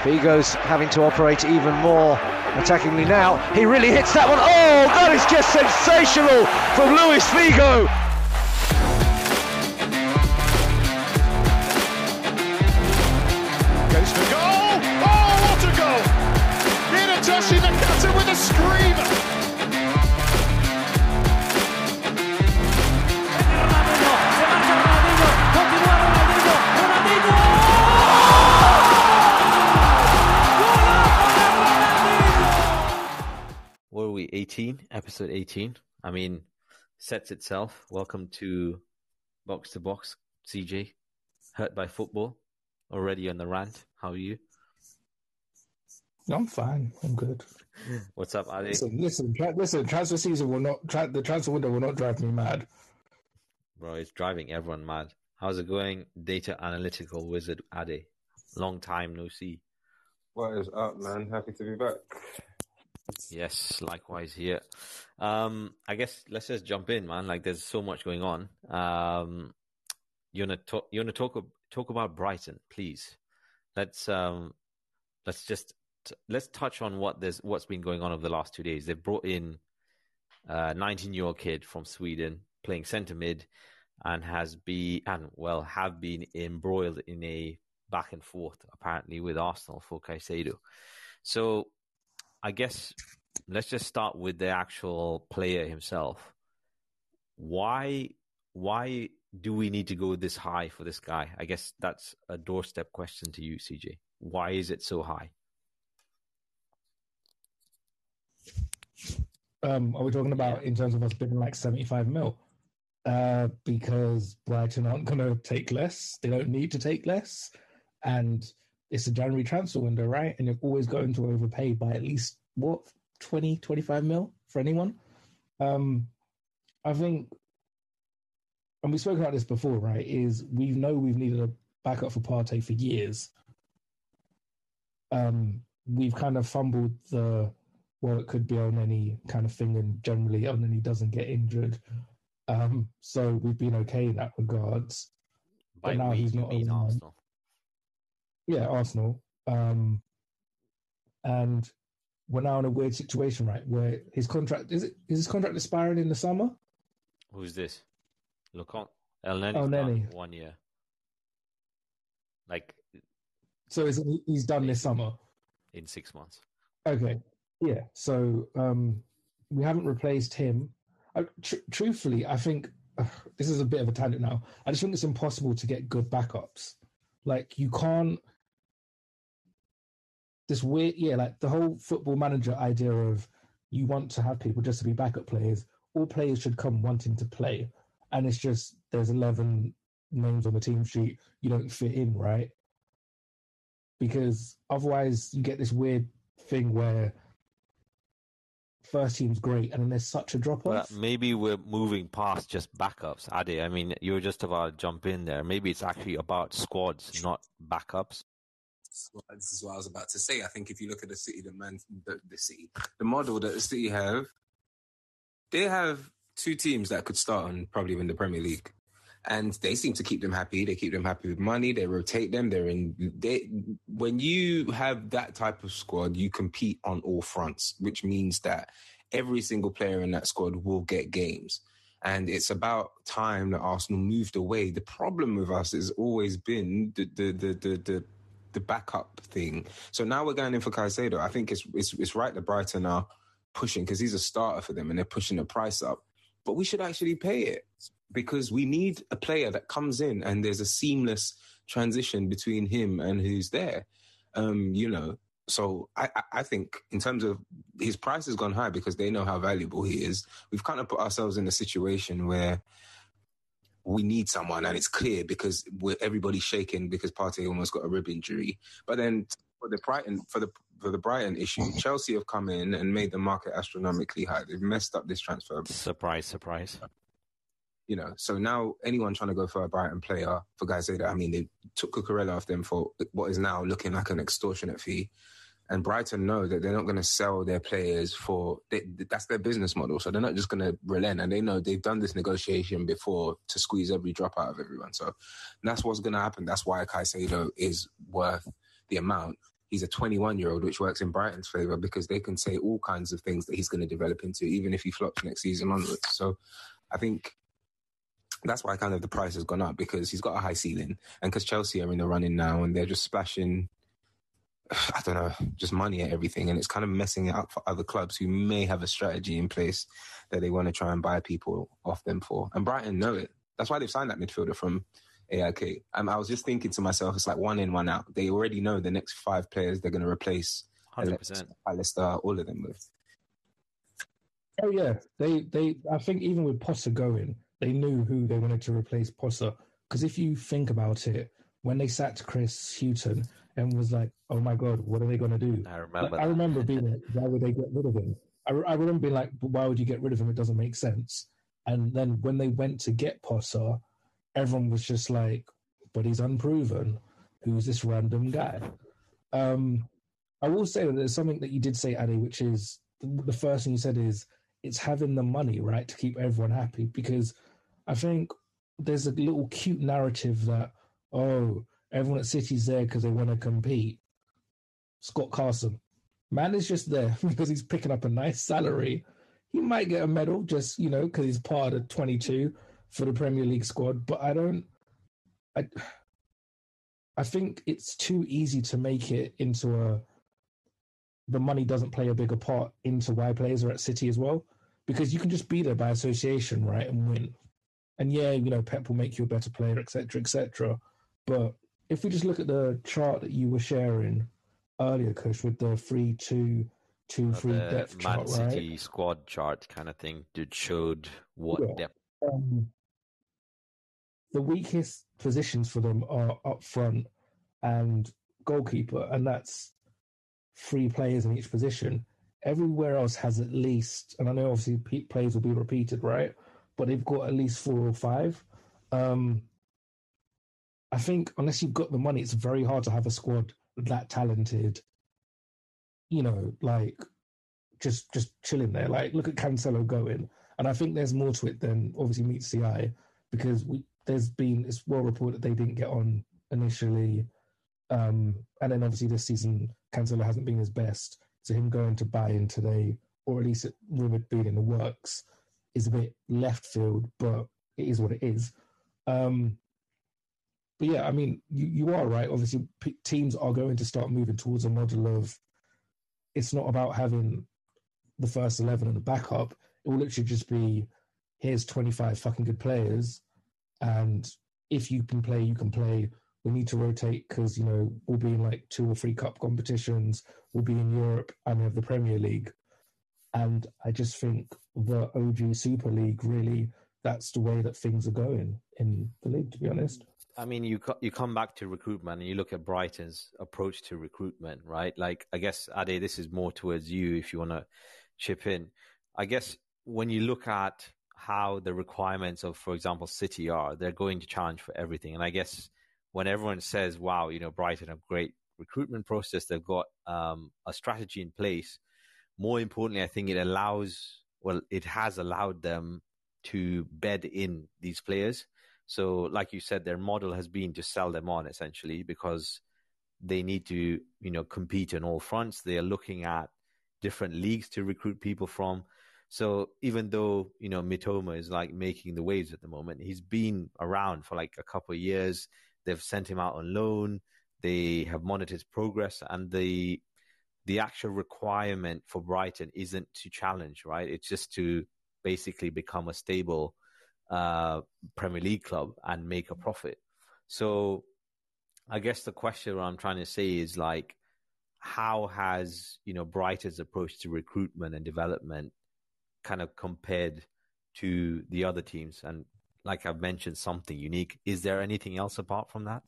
Figo's having to operate even more attackingly now. He really hits that one. Oh, that is just sensational from Luis Figo. Goes for goal. Oh, what a goal! Hinatoshi Nakata with a screamer. What are we, 18? Episode 18. I mean, sets itself. Welcome to Box, CJ. Hurt by football. Already on the rant. How are you? I'm fine. I'm good. What's up, Ali? Listen. Transfer season will not. The transfer window will not drive me mad. Bro, it's driving everyone mad. How's it going, data analytical wizard Ade? Long time no see. What is up, man? Happy to be back. Yes, likewise here. I guess let's just jump in, man. Like, there's so much going on. You wanna talk about Brighton, please? Let's touch on what's been going on over the last 2 days. They've brought in a 19-year-old kid from Sweden playing centre mid, and have been embroiled in a back and forth apparently with Arsenal for Caicedo. So I guess let's just start with the actual player himself. Why do we need to go this high for this guy? I guess that's a doorstep question to you, CJ. Why is it so high? Are we talking about in terms of us bidding like 75 mil? Because Brighton aren't going to take less. They don't need to take less. And it's a January transfer window, right? And you're always going to overpay by at least, 20, 25 mil for anyone? I think, and we've spoken about this before, right, is we've needed a backup for Partey for years. We've kind of fumbled it could be on any kind of thing, and generally on any doesn't get injured. So we've been okay in that regards. By but now he's not mean Arsenal. Yeah, Arsenal. And we're now in a weird situation, right? Where his contract is his contract expiring in the summer? Who's this? Lecomte? El Neni's Neni. 1 year. So he's done this summer? In 6 months. Okay. Yeah. So we haven't replaced him. Truthfully, I think this is a bit of a tangent now. I just think it's impossible to get good backups. Like, you can't. This weird, like the whole Football Manager idea of you want to have people just to be backup players. All players should come wanting to play, and it's just there's 11 names on the team sheet. You don't fit in, right? Because otherwise, you get this weird thing where first team's great, and then there's such a drop off. Well, maybe we're moving past just backups, Ade. I mean, you were just about to jump in there. Maybe it's actually about squads, not backups. This is what I was about to say. I think if you look at the City, the model that the City have, they have two teams that could start and probably win the Premier League. And they seem to keep them happy. They keep them happy with money. They rotate them. When you have that type of squad, you compete on all fronts, which means that every single player in that squad will get games. And it's about time that Arsenal moved away. The problem with us has always been the backup thing. So now we're going in for Caicedo. I think it's right that Brighton are pushing, because he's a starter for them and they're pushing the price up. But we should actually pay it, because we need a player that comes in and there's a seamless transition between him and who's there. So I think in terms of his price has gone high because they know how valuable he is. We've kind of put ourselves in a situation where we need someone, and it's clear because everybody's shaking because Partey almost got a rib injury. But then for the Brighton issue, Chelsea have come in and made the market astronomically high. They've messed up this transfer. Surprise. So now anyone trying to go for a Brighton player, for guys say that, I mean, they took Cucurella off them for what is now looking like an extortionate fee. And Brighton know that they're not going to sell their players that's their business model. So they're not just going to relent. And they know they've done this negotiation before to squeeze every drop out of everyone. So that's what's going to happen. That's why Caicedo is worth the amount. he's a 21-year-old, which works in Brighton's favour because they can say all kinds of things that he's going to develop into, even if he flops next season onwards. So I think that's why kind of the price has gone up, because he's got a high ceiling, and because Chelsea are in the running now and they're just splashing, I don't know, just money at everything, and it's kind of messing it up for other clubs who may have a strategy in place that they want to try and buy people off them for. And Brighton know it. That's why they've signed that midfielder from AIK. I was just thinking to myself, it's like one in, one out. They already know the next 5 players they're going to replace 100%. Alistair, all of them with. Oh yeah, they. I think even with Potter going, they knew who they wanted to replace Potter. Because if you think about it, when they sacked Chris Hughton and was like, "Oh my God, what are they going to do?" I remember being like, "Why would they get rid of him?" I remember being like, "But why would you get rid of him? It doesn't make sense." And then when they went to get Potter, everyone was just like, "But he's unproven. Who's this random guy?" I will say that there's something that you did say, Adi, which is the first thing you said is it's having the money, right, to keep everyone happy. Because I think there's a little cute narrative that, oh, everyone at City's there because they want to compete. Scott Carson, man is just there because he's picking up a nice salary. He might get a medal just, because he's part of the 22 for the Premier League squad. But I think it's too easy to make it into the money doesn't play a bigger part into why players are at City as well. Because you can just be there by association, right, and win. And yeah, Pep will make you a better player, etc., etc. But if we just look at the chart that you were sharing earlier, Kush, with the 3-2-2-3 depth chart, right? Man City squad chart kind of thing, dude, showed what depth. The weakest positions for them are up front and goalkeeper, and that's 3 players in each position. Everywhere else has at least, and I know obviously players will be repeated, right? But they've got at least 4 or 5. I think unless you've got the money, it's very hard to have a squad that talented, just chilling there. Like, look at Cancelo going. And I think there's more to it than obviously meets the eye, because it's well reported they didn't get on initially. And then obviously this season, Cancelo hasn't been his best. So him going to Bayern today, or at least rumoured being in the works, is a bit left field, but it is what it is. But yeah, I mean, you are right. Obviously, teams are going to start moving towards a model of it's not about having the first 11 and the backup. It will literally just be, here's 25 fucking good players, and if you can play, you can play. We need to rotate because, we'll be in like 2 or 3 cup competitions. We'll be in Europe and we have the Premier League. And I just think the OG Super League, really, that's the way that things are going in the league, to be honest. I mean, you come back to recruitment and you look at Brighton's approach to recruitment, right? Like, I guess, Ade, this is more towards you if you want to chip in. I guess when you look at how the requirements of, for example, City are, they're going to challenge for everything. And I guess when everyone says, wow, Brighton have great recruitment process, they've got a strategy in place. More importantly, I think it has allowed them to bed in these players. So like you said, their model has been to sell them on essentially because they need to, compete on all fronts. They are looking at different leagues to recruit people from. So even though, Mitoma is like making the waves at the moment, he's been around for like a couple of years. They've sent him out on loan. They have monitored his progress, and the actual requirement for Brighton isn't to challenge, right? It's just to basically become a stable Premier League club and make a profit. So I guess the question I'm trying to say is like, how has, Brighton's approach to recruitment and development kind of compared to the other teams? And like I've mentioned, something unique. Is there anything else apart from that?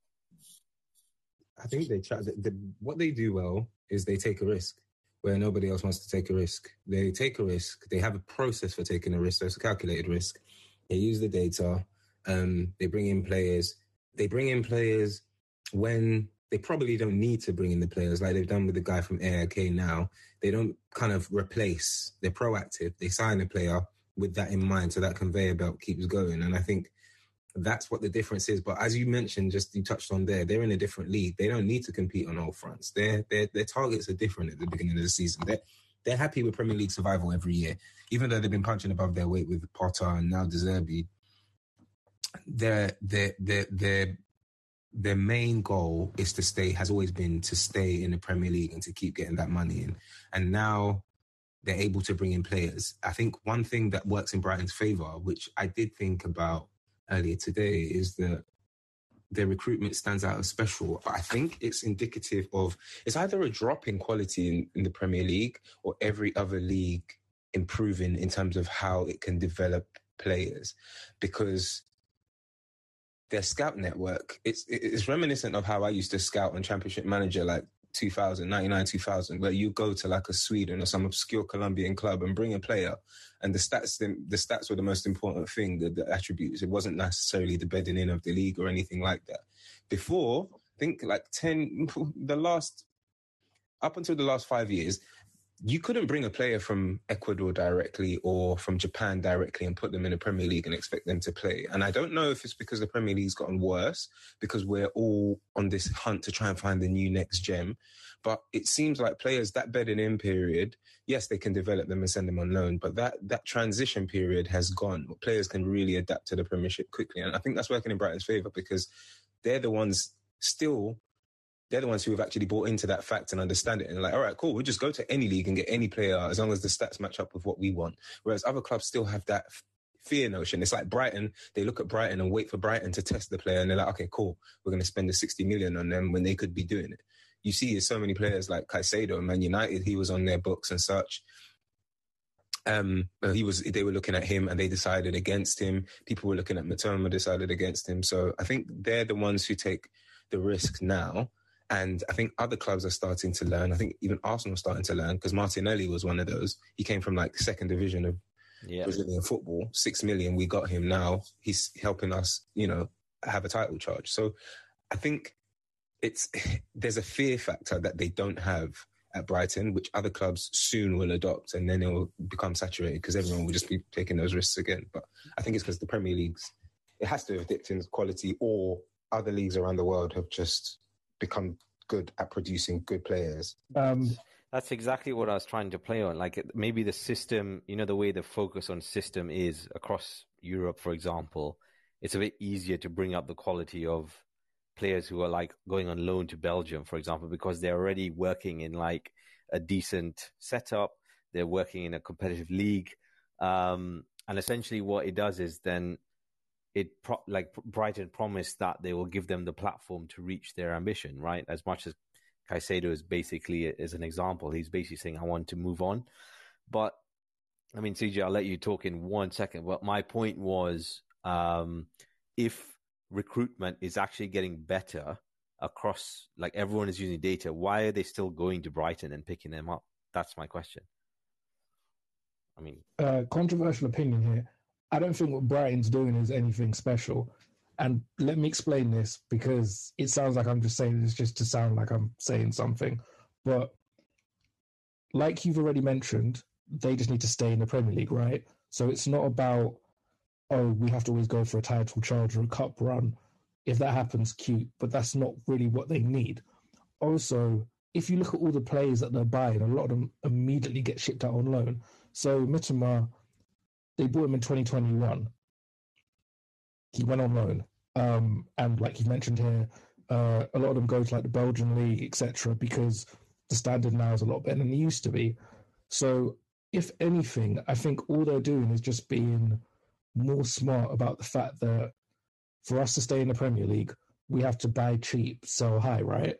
I think they try. What they do well is they take a risk where nobody else wants to take a risk. They take a risk. They have a process for taking a risk. So it's a calculated risk. They use the data. They bring in players. They bring in players when they probably don't need to bring in the players, like they've done with the guy from AIK now. They don't kind of replace. They're proactive. They sign a player with that in mind, so that conveyor belt keeps going. And I think That's what the difference is. But as you mentioned, just you touched on there, they're in a different league. They don't need to compete on all fronts. Their targets are different at the beginning of the season. They're happy with Premier League survival every year, even though they've been punching above their weight with Potter and now De Zerbi. Their main goal has always been to stay in the Premier League and to keep getting that money in. And now they're able to bring in players. I think one thing that works in Brighton's favour, which I did think about earlier today, is that their recruitment stands out as special. But I think it's indicative of, it's either a drop in quality in the Premier League or every other league improving in terms of how it can develop players. Because their scout network, it's reminiscent of how I used to scout on Championship Manager like 2000, where you go to like a Sweden or some obscure Colombian club and bring a player, and the stats were the most important thing, the attributes. It wasn't necessarily the bedding in of the league or anything like that. Before, I think like up until the last 5 years, you couldn't bring a player from Ecuador directly or from Japan directly and put them in the Premier League and expect them to play. And I don't know if it's because the Premier League's gotten worse, because we're all on this hunt to try and find the new next gem. But it seems like players, that bedding in period, yes, they can develop them and send them on loan, but that transition period has gone. Players can really adapt to the Premiership quickly. And I think that's working in Brighton's favour, because they're the ones who have actually bought into that fact and understand it. And like, all right, cool, we'll just go to any league and get any player as long as the stats match up with what we want. Whereas other clubs still have that fear notion. It's like Brighton, they look at Brighton and wait for Brighton to test the player. And they're like, okay, cool, we're going to spend the 60 million on them when they could be doing it. You see so many players like Caicedo, Man United, he was on their books and such. They were looking at him and they decided against him. People were looking at Matoma, decided against him. So I think they're the ones who take the risk now. And I think other clubs are starting to learn. I think even Arsenal is starting to learn, because Martinelli was one of those. He came from like the second division of Brazilian football. 6 million, we got him now. He's helping us, have a title charge. So I think there's a fear factor that they don't have at Brighton, which other clubs soon will adopt, and then it will become saturated because everyone will just be taking those risks again. But I think it's because the Premier League's, it has to have dipped in quality, or other leagues around the world have just become good at producing good players. That's exactly what I was trying to play on. Like maybe the system, the way the focus on system is across Europe, for example, it's a bit easier to bring up the quality of players who are like going on loan to Belgium, for example, because they're already working in like a decent setup. They're working in a competitive league. And essentially what it does is then like Brighton promised that they will give them the platform to reach their ambition, right? As much as Caicedo is basically, as an example, he's basically saying, I want to move on. But I mean, CJ, I'll let you talk in 1 second. But my point was, if recruitment is actually getting better across, like everyone is using data, why are they still going to Brighton and picking them up? That's my question. I mean, controversial opinion here. I don't think what Brighton's doing is anything special. And let me explain this, because it sounds like I'm just saying this just to sound like I'm saying something. But like you've already mentioned, they just need to stay in the Premier League, right? So it's not about, we have to always go for a title charge or a cup run. If that happens, cute. But that's not really what they need. Also, if you look at all the players that they're buying, a lot of them immediately get shipped out on loan. So Mitoma, they bought him in 2021. He went on loan. And like you mentioned here, a lot of them go to like the Belgian league, etc., because the standard now is a lot better than it used to be. So if anything, I think all they're doing is just being more smart about the fact that for us to stay in the Premier League, we have to buy cheap, sell high, right?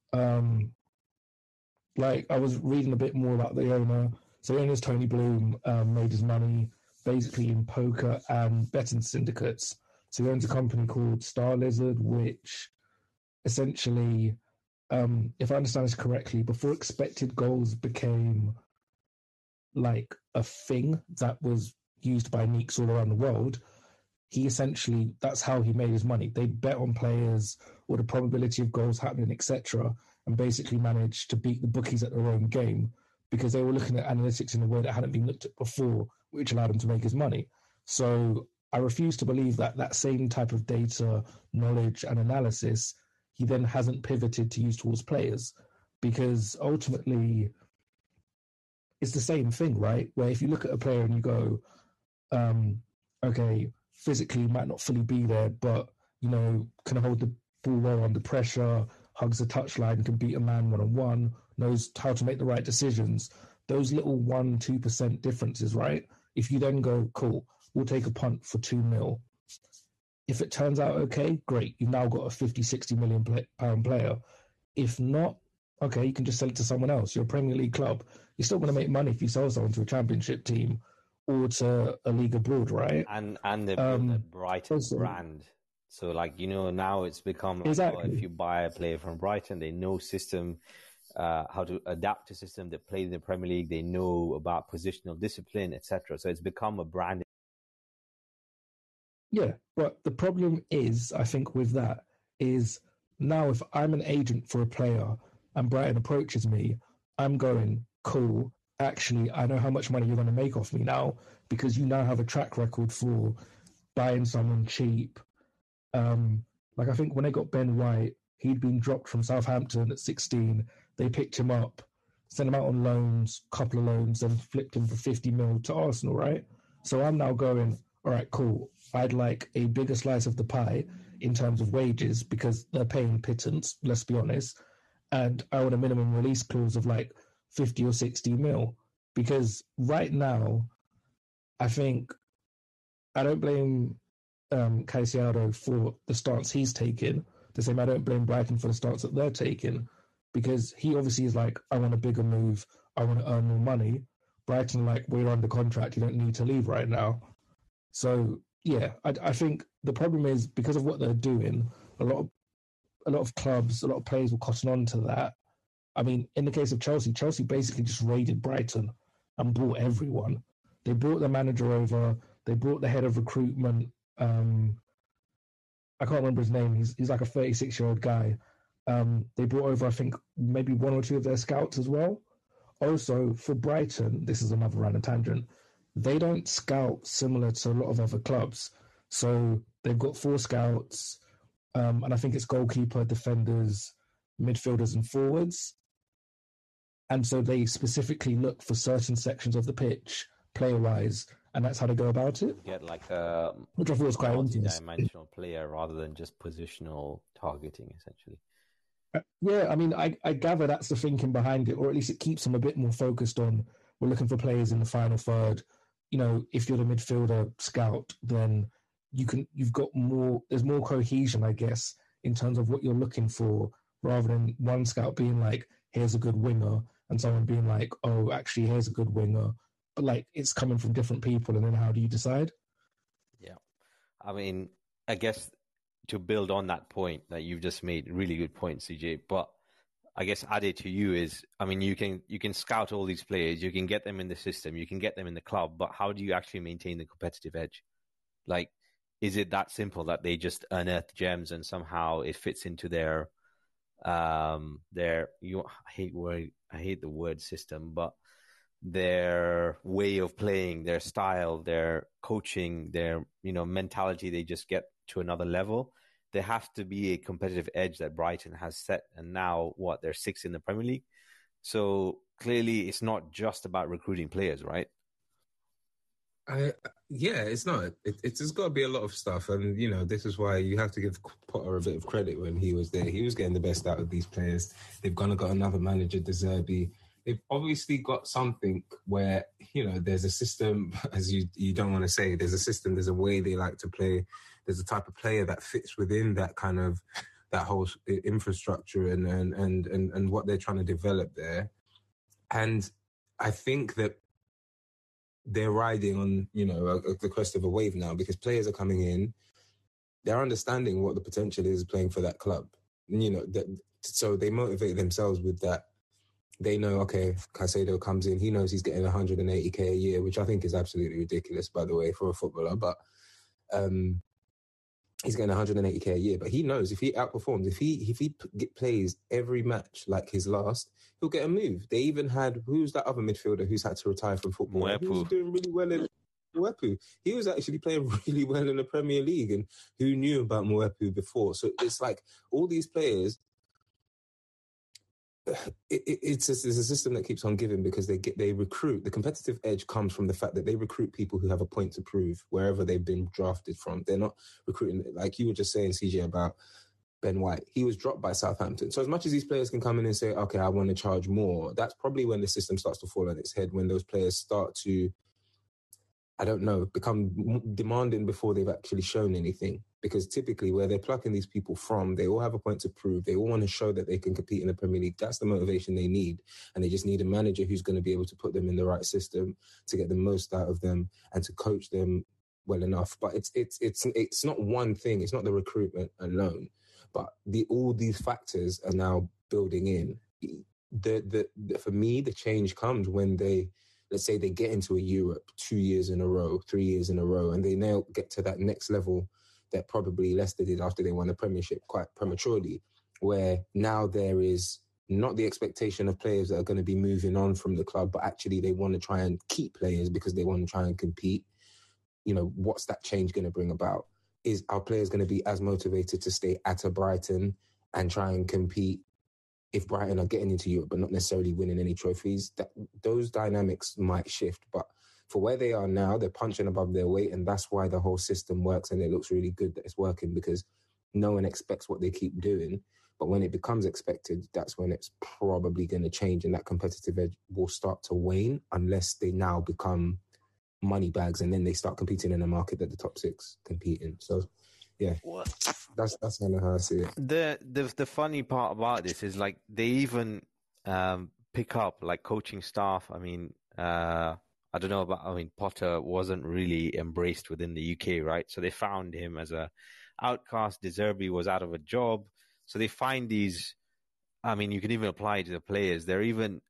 Like I was reading a bit more about the owner. So the owner's Tony Bloom, made his money basically in poker and betting syndicates. So he owns a company called Star Lizard, which essentially, if I understand this correctly, before expected goals became like a thing that was used by Neeks all around the world, he essentially, that's how he made his money. They bet on players or the probability of goals happening, etc., and basically managed to beat the bookies at their own game because they were looking at analytics in a way that hadn't been looked at before, which allowed him to make his money. So I refuse to believe that that same type of data, knowledge, and analysis he then hasn't pivoted to use towards players, because ultimately it's the same thing, right? Where if you look at a player and you go, okay, physically might not fully be there, but can hold the ball well under pressure, hugs the touchline, can beat a man one-on-one, knows how to make the right decisions. Those little 1-2% differences, right? If you then go, cool, we'll take a punt for 2 mil. If it turns out okay, great. You've now got a 50-60 million pound player. If not, okay, you can just sell it to someone else. You're a Premier League club. You're still going to make money if you sell someone to a Championship team or to a league abroad, right? And they built a Brighton brand. So, now it's become exactly. If you buy a player from Brighton, they know system, how to adapt to system. They play in the Premier League. They know about positional discipline, etc. So it's become a brand. Yeah, but the problem is, I think, with that is now if I'm an agent for a player and Brighton approaches me, I'm going, cool, actually, I know how much money you're going to make off me now because you now have a track record for buying someone cheap. I think when they got Ben White, he'd been dropped from Southampton at 16. They picked him up, sent him out on loans, couple of loans, and flipped him for 50 mil to Arsenal, right? So I'm now going, all right, cool. I'd like a bigger slice of the pie in terms of wages because they're paying pittance, let's be honest. And I want a minimum release clause of 50 or 60 mil. Because right now, I think I don't blame Caicedo for the stance he's taken. The same, I don't blame Brighton for the stance that they're taking. Because he obviously is I want a bigger move. I want to earn more money. Brighton we're under contract. You don't need to leave right now. So, yeah, I think the problem is because of what they're doing, a lot of clubs, a lot of players will cotton on to that. I mean, in the case of Chelsea basically just raided Brighton and bought everyone. They brought the manager over. They brought the head of recruitment. I can't remember his name. He's like a 36-year-old guy. They brought over, I think, maybe 1 or 2 of their scouts as well. Also, for Brighton, this is another random tangent, they don't scout similar to a lot of other clubs. So they've got 4 scouts, and I think it's goalkeeper, defenders, midfielders, and forwards. And so they specifically look for certain sections of the pitch, player-wise, and that's how they go about it. Get a which I thought was quite multi-dimensional player rather than just positional targeting, essentially. Yeah, I mean, I gather that's the thinking behind it, or at least it keeps them a bit more focused on, we're looking for players in the final third. If you're the midfielder scout, then you've got more, there's more cohesion, I guess, in terms of what you're looking for, rather than one scout being here's a good winger, and someone being oh, actually, here's a good winger. But it's coming from different people, and then how do you decide? Yeah. I mean, I guess to build on that point that you've just made, really good point, CJ, but I guess added to you is, I mean, you can scout all these players, you can get them in the system, you can get them in the club, but how do you actually maintain the competitive edge? Is it that simple that they just unearth gems and somehow it fits into their I hate the word system, but their way of playing, their style, their coaching, their mentality, they just get to another level? There has to be a competitive edge that Brighton has set, and now they're 6th in the Premier League. So clearly, it's not just about recruiting players, right? Yeah, it's not. It's got to be a lot of stuff, and this is why you have to give Potter a bit of credit when he was there. He was getting the best out of these players. They've got another manager, De Zerbi. They've obviously got something where there's a system, as you don't want to say. There's a system. There's a way they like to play. There's a type of player that fits within that kind of that whole infrastructure and what they're trying to develop there. And I think that they're riding on, the crest of a wave now because players are coming in. They're understanding what the potential is playing for that club. So they motivate themselves with that. They know, okay, Caicedo comes in. He knows he's getting 180k a year, which I think is absolutely ridiculous, by the way, for a footballer. But he's getting 180k a year. But he knows if he outperforms, if he plays every match like his last, he'll get a move. They even had, who's that other midfielder who's had to retire from football? He was doing really well in Mwepu. He was actually playing really well in the Premier League, and who knew about Mwepu before? So it's like all these players. It's a system that keeps on giving because they recruit. The competitive edge comes from the fact that they recruit people who have a point to prove wherever they've been drafted from. They're not recruiting, like you were just saying, CJ, about Ben White. He was dropped by Southampton. So as much as these players can come in and say, okay, I want to charge more, that's probably when the system starts to fall on its head, when those players start to, I don't know, become demanding before they've actually shown anything. Because typically where they're plucking these people from, they all have a point to prove. They all want to show that they can compete in the Premier League. That's the motivation they need. And they just need a manager who's going to be able to put them in the right system to get the most out of them and to coach them well enough. But it's not one thing. It's not the recruitment alone. But all these factors are now building in. For me, the change comes when let's say they get into a Europe 2 years in a row, 3 years in a row, and they now get to that next level that probably Leicester did after they won the Premiership quite prematurely, where now there is not the expectation of players that are going to be moving on from the club, but actually they want to try and keep players because they want to try and compete. You know, what's that change going to bring about? Is our players going to be as motivated to stay at a Brighton and try and compete if Brighton are getting into Europe but not necessarily winning any trophies? Those dynamics might shift, but for where they are now, they're punching above their weight, and that's why the whole system works, and it looks really good that it's working because no one expects what they keep doing. But when it becomes expected, that's when it's probably going to change, and that competitive edge will start to wane unless they now become money bags, and then they start competing in a market that the top six compete in. So, yeah, that's kind of how I see it. The funny part about this is like they even pick up like coaching staff. I mean, I don't know Potter wasn't really embraced within the UK, right? So they found him as a outcast. De Zerbi was out of a job. So they find these, I mean, you can even apply it to the players. They're even,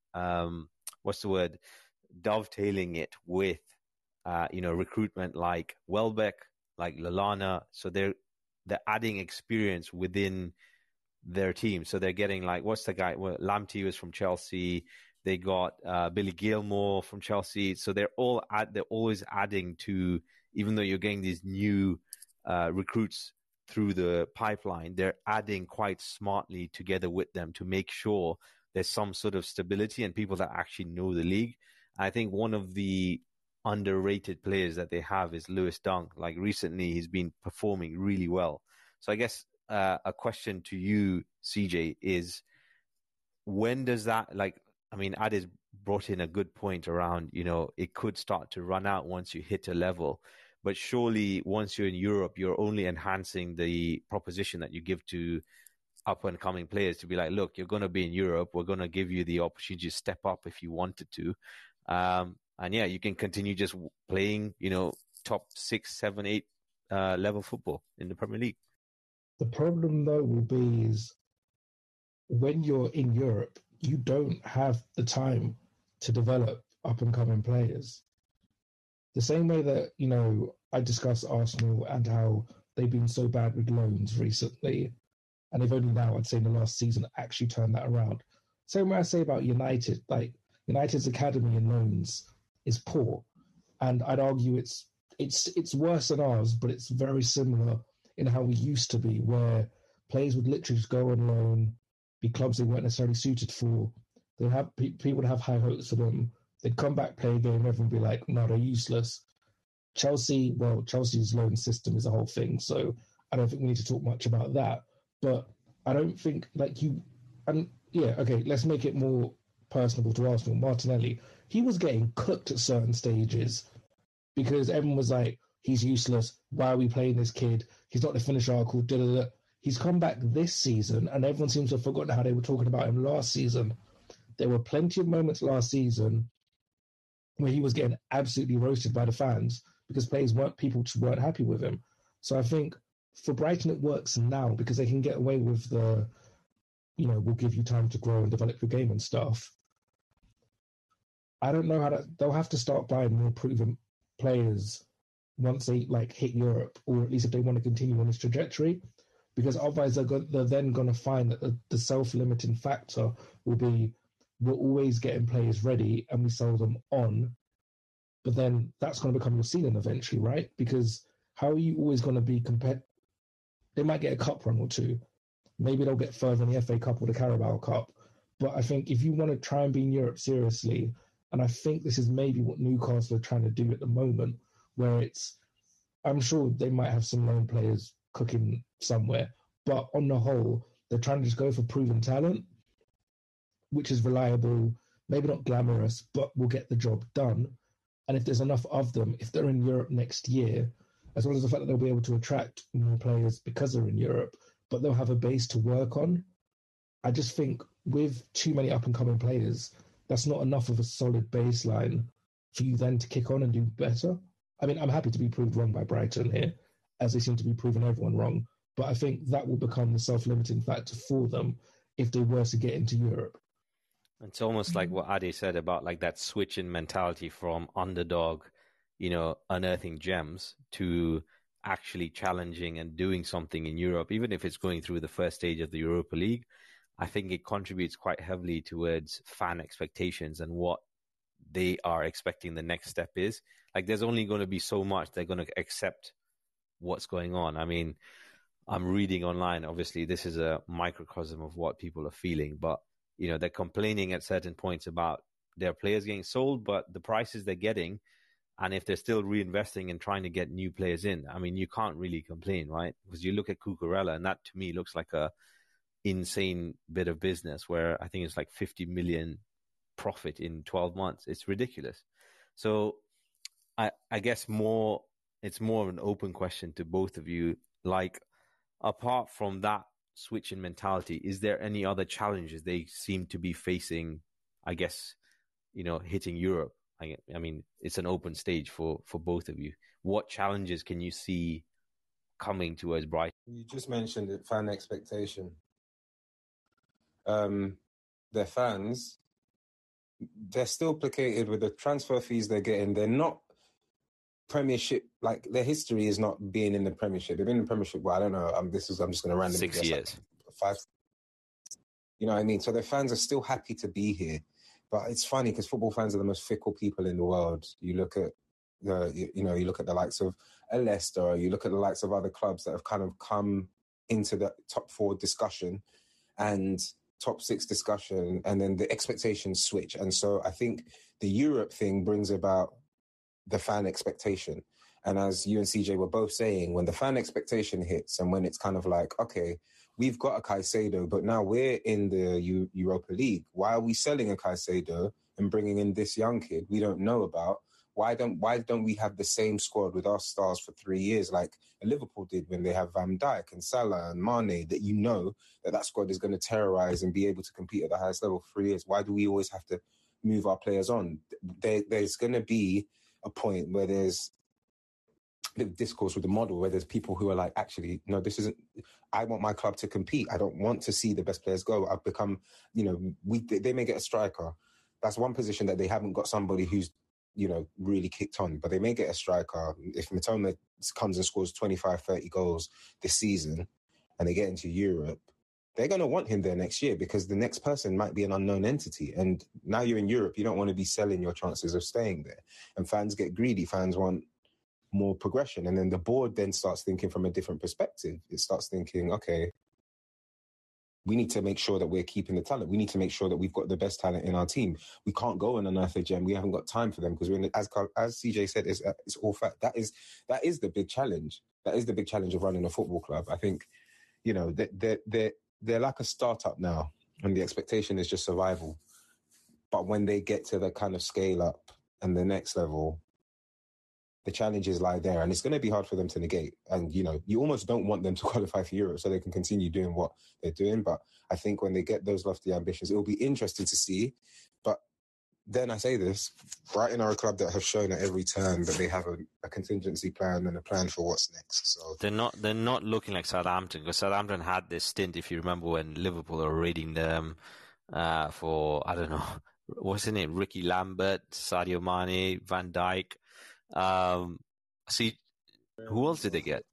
dovetailing it with, recruitment like Welbeck, like Lallana. So they're adding experience within their team. So they're getting like, what's the guy? Well, Lamptey was from Chelsea. They got Billy Gilmore from Chelsea. So they're always adding to, even though you're getting these new recruits through the pipeline, they're adding quite smartly together with them to make sure there's some sort of stability and people that actually know the league. I think one of the underrated players that they have is Lewis Dunk. Like recently, he's been performing really well. So I guess a question to you, CJ, is when does that, Adis brought in a good point around, it could start to run out once you hit a level. But surely once you're in Europe, you're only enhancing the proposition that you give to up and coming players to be like, look, you're going to be in Europe. We're going to give you the opportunity to step up if you wanted to. And yeah, you can continue just playing, top 6, 7, 8 level football in the Premier League. The problem though will be is when you're in Europe, you don't have the time to develop up and coming players. The same way that, I discussed Arsenal and how they've been so bad with loans recently, and they've only now, I'd say in the last season, actually turned that around. Same way I say about United, like United's academy and loans is poor. And I'd argue it's worse than ours, but it's very similar in how we used to be, where players would literally just go on loan, be clubs they weren't necessarily suited for. They'd have people would have high hopes for them. They'd come back, play a game, everyone would be like, no, they're useless. Chelsea's loan system is a whole thing, so I don't think we need to talk much about that. But I don't think let's make it more personable to Arsenal. Martinelli, he was getting cooked at certain stages because everyone was like, he's useless. Why are we playing this kid? He's not the finished article. Da-da-da. He's come back this season, and everyone seems to have forgotten how they were talking about him last season. There were plenty of moments last season where he was getting absolutely roasted by the fans because people just weren't happy with him. So I think for Brighton it works now because they can get away with the, we'll give you time to grow and develop your game and stuff. I don't know they'll have to start buying more proven players once they hit Europe, or at least if they want to continue on this trajectory, because otherwise they're then going to find that the self-limiting factor will be we're always getting players ready and we sell them on, but then that's going to become your ceiling eventually, right? Because how are you always going to be compared? They might get a cup run or two. Maybe they'll get further in the FA Cup or the Carabao Cup. But I think if you want to try and be in Europe seriously, and I think this is maybe what Newcastle are trying to do at the moment, where I'm sure they might have some lone players cooking somewhere, but on the whole, they're trying to just go for proven talent, which is reliable, maybe not glamorous, but will get the job done. And if there's enough of them, if they're in Europe next year, as well as the fact that they'll be able to attract more players because they're in Europe, but they'll have a base to work on. I just think with too many up-and-coming players, that's not enough of a solid baseline for you then to kick on and do better. I mean, I'm happy to be proved wrong by Brighton here, as they seem to be proving everyone wrong, but I think that will become the self-limiting factor for them if they were to get into Europe. It's almost like what Ade said about like that switch in mentality from underdog, unearthing gems to actually challenging and doing something in Europe, even if it's going through the first stage of the Europa League. I think it contributes quite heavily towards fan expectations and what they are expecting the next step is. Like, there's only going to be so much they're going to accept what's going on. I mean, I'm reading online, obviously this is a microcosm of what people are feeling, but they're complaining at certain points about their players getting sold, but the prices they're getting, and if they're still reinvesting and trying to get new players in, I mean, you can't really complain, right? Because you look at Cucurella, and that to me looks like a insane bit of business where I think it's like 50 million profit in 12 months. It's ridiculous. So I guess it's more of an open question to both of you. Like, apart from that switch in mentality, is there any other challenges they seem to be facing, I guess, hitting Europe? I mean, it's an open stage for both of you. What challenges can you see coming towards Brighton? You just mentioned it, fan expectation. Their fans, they're still placated with the transfer fees they're getting. They're not Premiership, like their history is not being in the Premiership. They've been in the Premiership, well, I don't know. I'm just going to randomly 6 years. Like 5. You know what I mean? So their fans are still happy to be here. But it's funny because football fans are the most fickle people in the world. You look at you look at the likes of Leicester, or you look at the likes of other clubs that have kind of come into the top 4 discussion and top 6 discussion, and then the expectations switch. And so I think the Europe thing brings about the fan expectation. And as you and CJ were both saying, when the fan expectation hits and when it's kind of like, okay, we've got a Caicedo, but now we're in the Europa League. Why are we selling a Caicedo and bringing in this young kid we don't know about? Why don't we have the same squad with our stars for 3 years like Liverpool did when they have Van Dijk and Salah and Mane, that that squad is going to terrorize and be able to compete at the highest level for 3 years? Why do we always have to move our players on? There's going to be a point where there's the discourse with the model where there's people who are like, actually, no, this isn't, I want my club to compete. I don't want to see the best players go. I've become, they may get a striker. That's one position that they haven't got somebody who's, really kicked on, but they may get a striker. If Mitoma comes and scores 25, 30 goals this season and they get into Europe, they're going to want him there next year because the next person might be an unknown entity. And now you're in Europe, you don't want to be selling your chances of staying there. And fans get greedy. Fans want more progression. And then the board then starts thinking from a different perspective. It starts thinking, okay, we need to make sure that we're keeping the talent. We need to make sure that we've got the best talent in our team. We can't go and unearth a gem. We haven't got time for them because we're in as CJ said, it's all fact. That is the big challenge. That is the big challenge of running a football club. I think, they're like a startup now, and the expectation is just survival. But when they get to the kind of scale up and the next level, the challenges lie there, and it's going to be hard for them to negate. And, you almost don't want them to qualify for Europe so they can continue doing what they're doing. But I think when they get those lofty ambitions, it will be interesting to see. But then I say this, Brighton are a club that have shown at every turn that they have a contingency plan and a plan for what's next. So they're not looking like Southampton, because Southampton had this stint, if you remember, when Liverpool were raiding them for, I don't know, what's his name? Ricky Lambert, Sadio Mane, Van Dijk. See, who else did they get?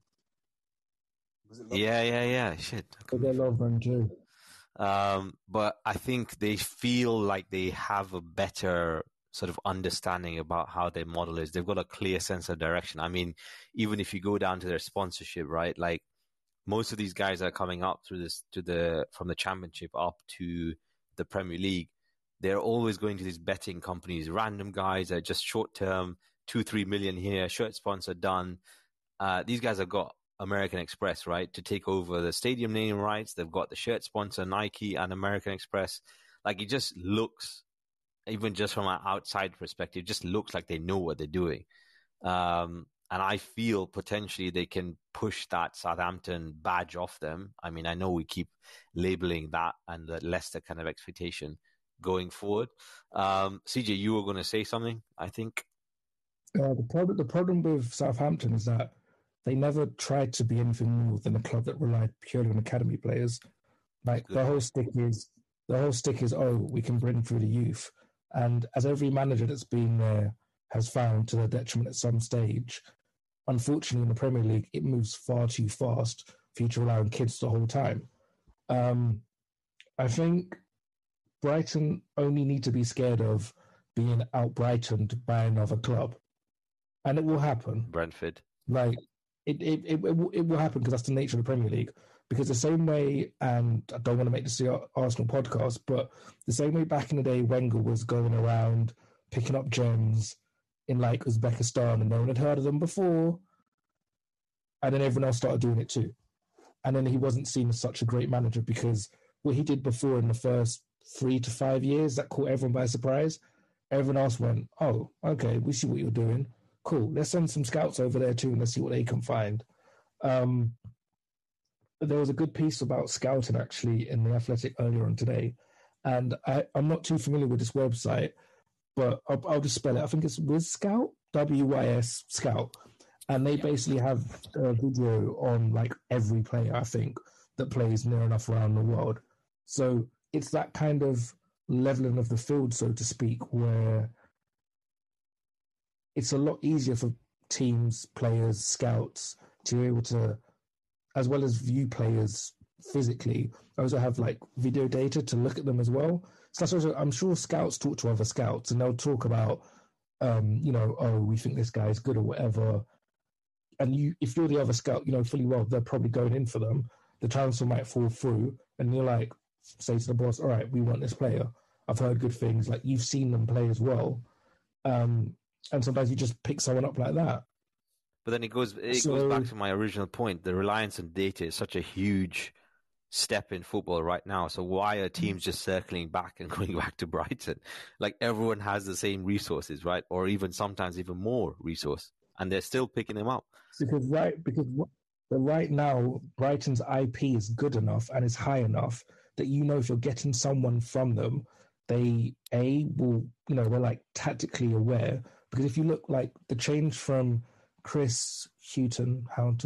Yeah. Shit. They get Lovren too. But I think they feel like they have a better sort of understanding about how their model is. They've got a clear sense of direction. I mean, even if you go down to their sponsorship, right? Like most of these guys are coming up through this from the Championship up to the Premier League. They're always going to these betting companies, random guys that are just short term, 2-3 million here, shirt sponsor done. These guys have got American Express, right, to take over the stadium name rights. They've got the shirt sponsor, Nike and American Express. Like, it just looks, even just from an outside perspective, just looks like they know what they're doing. And I feel potentially they can push that Southampton badge off them. I mean, I know we keep labeling that and the Leicester kind of expectation going forward. CJ, you were going to say something, I think. The problem with Southampton is that they never tried to be anything more than a club that relied purely on academy players. Like the whole stick is, oh, we can bring through the youth. And as every manager that's been there has found to their detriment at some stage, unfortunately in the Premier League, it moves far too fast for you to rely on kids the whole time. I think Brighton only need to be scared of being out-Brightoned by another club. And it will happen. Brentford. Like, it will happen because that's the nature of the Premier League. Because the same way, and I don't want to make this the Arsenal podcast, but the same way back in the day Wenger was going around picking up gems in like Uzbekistan and no one had heard of them before, and then everyone else started doing it too. And then he wasn't seen as such a great manager because what he did before in the first 3 to 5 years, that caught everyone by surprise. Everyone else went, oh, okay, we see what you're doing. Cool, let's send some scouts over there too and let's see what they can find. There was a good piece about scouting actually in The Athletic earlier on today. And I'm not too familiar with this website, but I'll just spell it. I think it's WizScout, W-Y-S Scout. And they basically have a video on like every player, I think, that plays near enough around the world. So it's that kind of leveling of the field, so to speak, where it's a lot easier for teams, players, scouts to be able to, as well as view players physically, also have like video data to look at them as well. So that's also, I'm sure scouts talk to other scouts and they'll talk about, oh, we think this guy's good or whatever. And if you're the other scout, fully well, they're probably going in for them. The transfer might fall through and you're like, say to the boss, all right, we want this player. I've heard good things. Like, you've seen them play as well. And sometimes you just pick someone up like that. But then it goes back to my original point. The reliance on data is such a huge step in football right now. So why are teams just circling back and going back to Brighton? Like, everyone has the same resources, right? Or even sometimes even more resource, and they're still picking them up. Because right now Brighton's IP is good enough and is high enough that if you're getting someone from them, they will they're like tactically aware. Because if you look like the change from Chris Hughton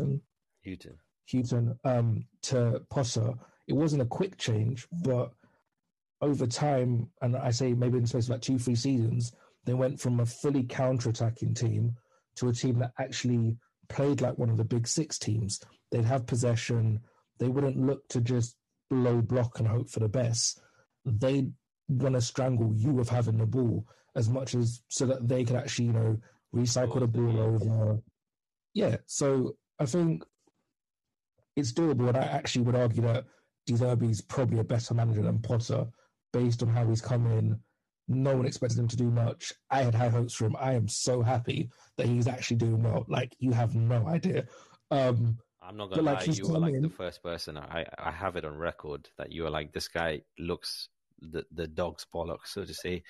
to Potter, it wasn't a quick change, but over time, and I say maybe in the space of like 2-3 seasons, they went from a fully counter-attacking team to a team that actually played like one of the big six teams. They'd have possession. They wouldn't look to just low block and hope for the best. They'd want to strangle you with having the ball as much as so that they could actually, recycle the ball over. Yeah, so I think it's doable, and I actually would argue that De Zerbi's probably a better manager than Potter based on how he's come in. No one expected him to do much. I had high hopes for him. I am so happy that he's actually doing well. Like, you have no idea. I'm not going to lie, you were like the first person. I have it on record that you are like, this guy looks the dog's bollocks, so to say.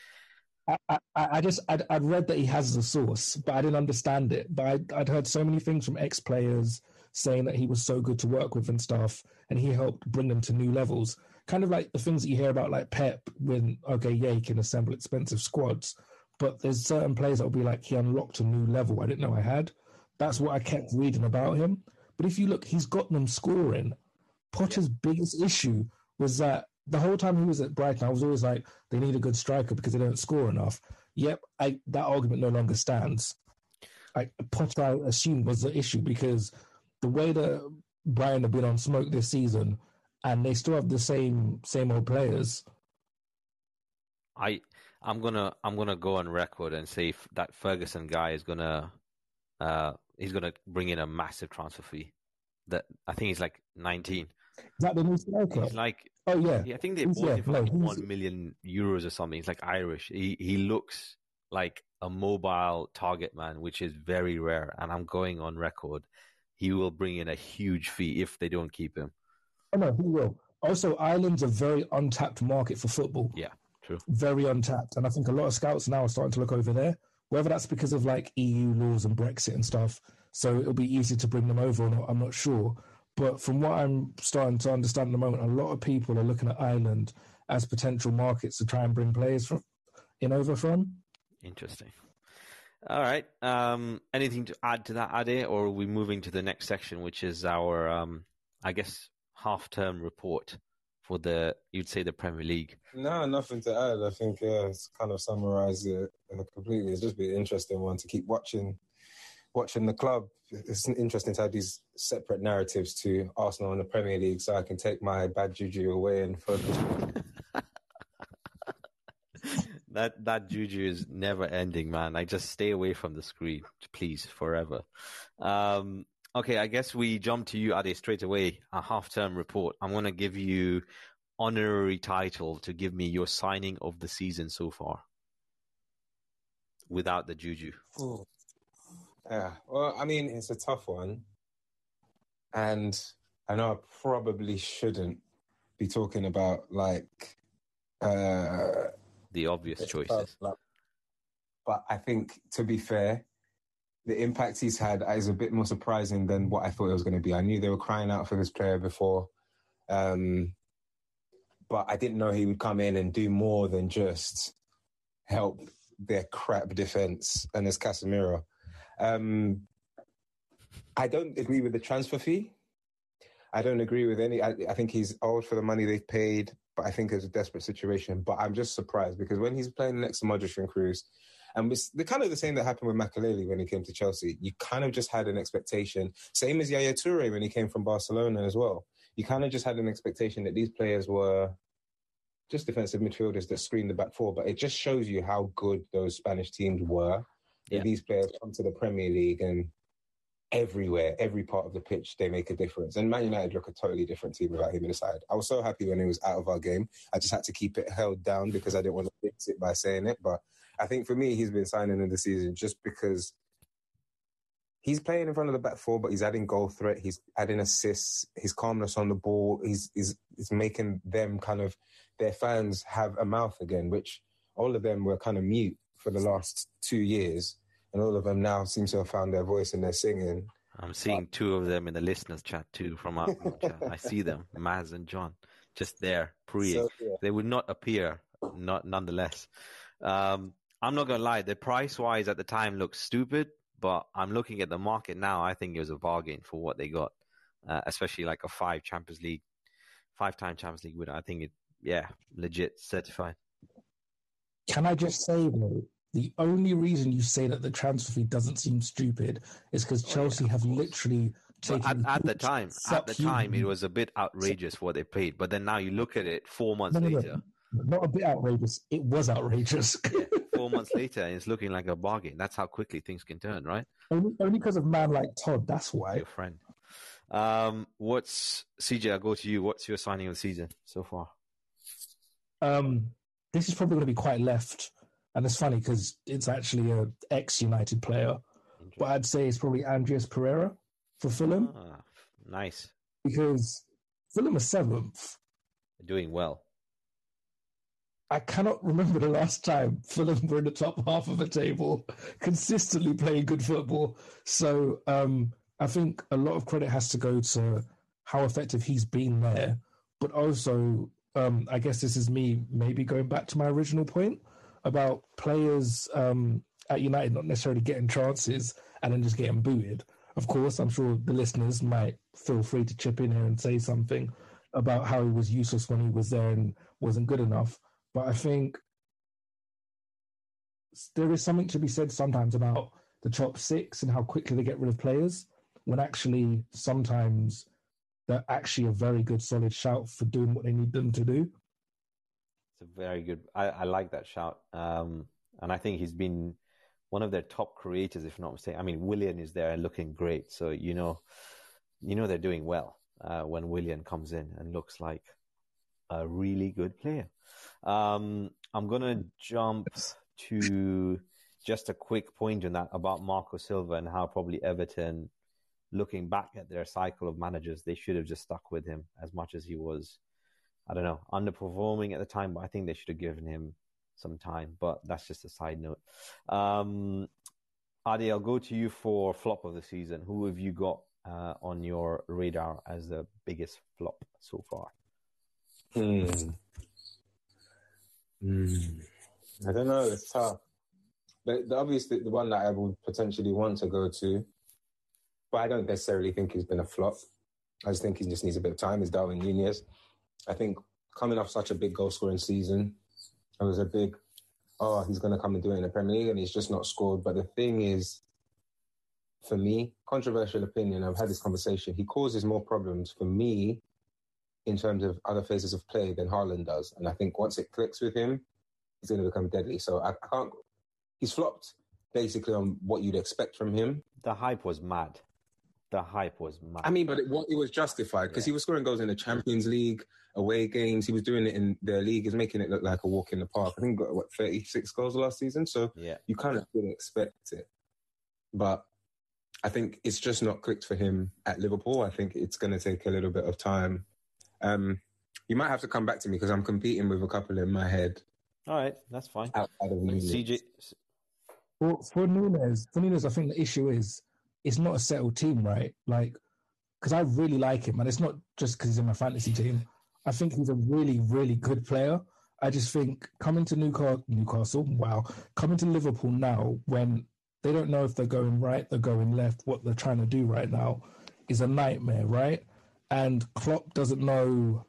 I'd read that he has the source, but I didn't understand it. But I'd heard so many things from ex-players saying that he was so good to work with and stuff, and he helped bring them to new levels. Kind of like the things that you hear about, like Pep, when, he can assemble expensive squads, but there's certain players that will be like, he unlocked a new level I didn't know I had. That's what I kept reading about him. But if you look, he's got them scoring. Potter's biggest issue was that the whole time he was at Brighton, I was always like, they need a good striker because they don't score enough. Yep, that argument no longer stands. Potter, I assumed, was the issue because the way that Brighton have been on smoke this season, and they still have the same old players. I'm gonna go on record and say that Ferguson guy is he's gonna bring in a massive transfer fee. That I think he's like 19. Is that the new striker? He's like, oh yeah. I think they bought him for like 1 million euros or something. He's like Irish. He looks like a mobile target man, which is very rare. And I'm going on record. He will bring in a huge fee if they don't keep him. Oh no, he will. Also, Ireland's a very untapped market for football. Yeah, true. Very untapped. And I think a lot of scouts now are starting to look over there. Whether that's because of like EU laws and Brexit and stuff, so it'll be easy to bring them over or not, I'm not sure. But from what I'm starting to understand at the moment, a lot of people are looking at Ireland as potential markets to try and bring players over from. Interesting. All right. Anything to add to that, Ade, or are we moving to the next section, which is our, I guess, half-term report for you'd say the Premier League? No, nothing to add. I think it's kind of summarised it completely. It's just been an interesting one to keep watching the club. It's interesting to have these separate narratives to Arsenal and the Premier League, so I can take my bad juju away and focus. That juju is never ending, man. I just stay away from the screen, please, forever. Okay, I guess we jump to you, Ade, straight away. A half-term report. I'm going to give you honorary title to give me your signing of the season so far, without the juju. Ooh. Yeah, well, I mean, it's a tough one. And I know I probably shouldn't be talking about, like... the obvious choices. But I think, to be fair, the impact he's had is a bit more surprising than what I thought it was going to be. I knew they were crying out for this player before. But I didn't know he would come in and do more than just help their crap defence, and as Casemiro. I don't agree with the transfer fee. I don't agree with any... I think he's owed for the money they've paid, but I think it's a desperate situation. But I'm just surprised because when he's playing next to Modric and Kroos, and it's kind of the same that happened with Makelele when he came to Chelsea. You kind of just had an expectation, same as Yaya Toure when he came from Barcelona as well. You kind of just had an expectation that these players were just defensive midfielders that screened the back four. But it just shows you how good those Spanish teams were. Yeah. These players come to the Premier League and everywhere, every part of the pitch, they make a difference. And Man United look a totally different team without him in the side. I was so happy when he was out of our game. I just had to keep it held down because I didn't want to fix it by saying it. But I think for me, he's been signing in the season just because he's playing in front of the back four, but he's adding goal threat. He's adding assists. His calmness on the ball. He's making them kind of, their fans have a mouth again, which all of them were kind of mute for the last 2 years. And all of them now seem to have found their voice and they're singing. I'm seeing two of them in the listeners' chat too from our chat. I see them, Maz and John, just there, preying. So, yeah. They would not appear, nonetheless. I'm not going to lie, the price-wise at the time looked stupid, but I'm looking at the market now. I think it was a bargain for what they got, especially like a five-time Champions League winner. I think legit certified. Can I just say, though, the only reason you say that the transfer fee doesn't seem stupid is because Chelsea have literally taken... At the time, it was a bit outrageous what they paid. But then now you look at it 4 months later. Not a bit outrageous. It was outrageous. 4 months later, and it's looking like a bargain. That's how quickly things can turn, right? Only because of a man like Todd, that's why. Your friend. CJ, I'll go to you. What's your signing of the season so far? This is probably going to be quite left. And it's funny because it's actually an ex-United player. But I'd say it's probably Andreas Pereira for Fulham. Nice. Because Fulham are 7th. Doing well. I cannot remember the last time Fulham were in the top half of the table, consistently playing good football. So I think a lot of credit has to go to how effective he's been there. But also, I guess this is me maybe going back to my original point about players at United not necessarily getting chances and then just getting booted. Of course, I'm sure the listeners might feel free to chip in here and say something about how he was useless when he was there and wasn't good enough. But I think there is something to be said sometimes about the top six and how quickly they get rid of players, when actually sometimes they're actually a very good, solid shout for doing what they need them to do. a very good. I like that shout. And I think he's been one of their top creators, if not mistaken. I mean, Willian is there looking great, so you know they're doing well when Willian comes in and looks like a really good player. I'm gonna jump to just a quick point on that about Marco Silva and how probably Everton, looking back at their cycle of managers, they should have just stuck with him as much as he was, I don't know, underperforming at the time, but I think they should have given him some time. But that's just a side note. Adi, I'll go to you for flop of the season. Who have you got on your radar as the biggest flop so far? I don't know. It's tough. Obviously, the one that I would potentially want to go to, but I don't necessarily think he's been a flop. I just think he just needs a bit of time, is Darwin Nunez. I think coming off such a big goal-scoring season, it was a big, he's going to come and do it in the Premier League, and he's just not scored. But the thing is, for me, controversial opinion, I've had this conversation, he causes more problems for me in terms of other phases of play than Haaland does. And I think once it clicks with him, he's going to become deadly. So I can't... He's flopped basically on what you'd expect from him. The hype was mad. I mean, but it was justified because he was scoring goals in the Champions League, away games. He was doing it in their league. He's making it look like a walk in the park. I think he got, 36 goals last season? So you kind of didn't expect it. But I think it's just not clicked for him at Liverpool. I think it's going to take a little bit of time. You might have to come back to me because I'm competing with a couple in my head. All right, that's fine. Outside of CJ... For Nunez, I think the issue is it's not a settled team, right? Like, because I really like him, and it's not just because he's in my fantasy team. I think he's a really, really good player. I just think coming to coming to Liverpool now when they don't know if they're going right, they're going left, what they're trying to do right now is a nightmare, right? And Klopp doesn't know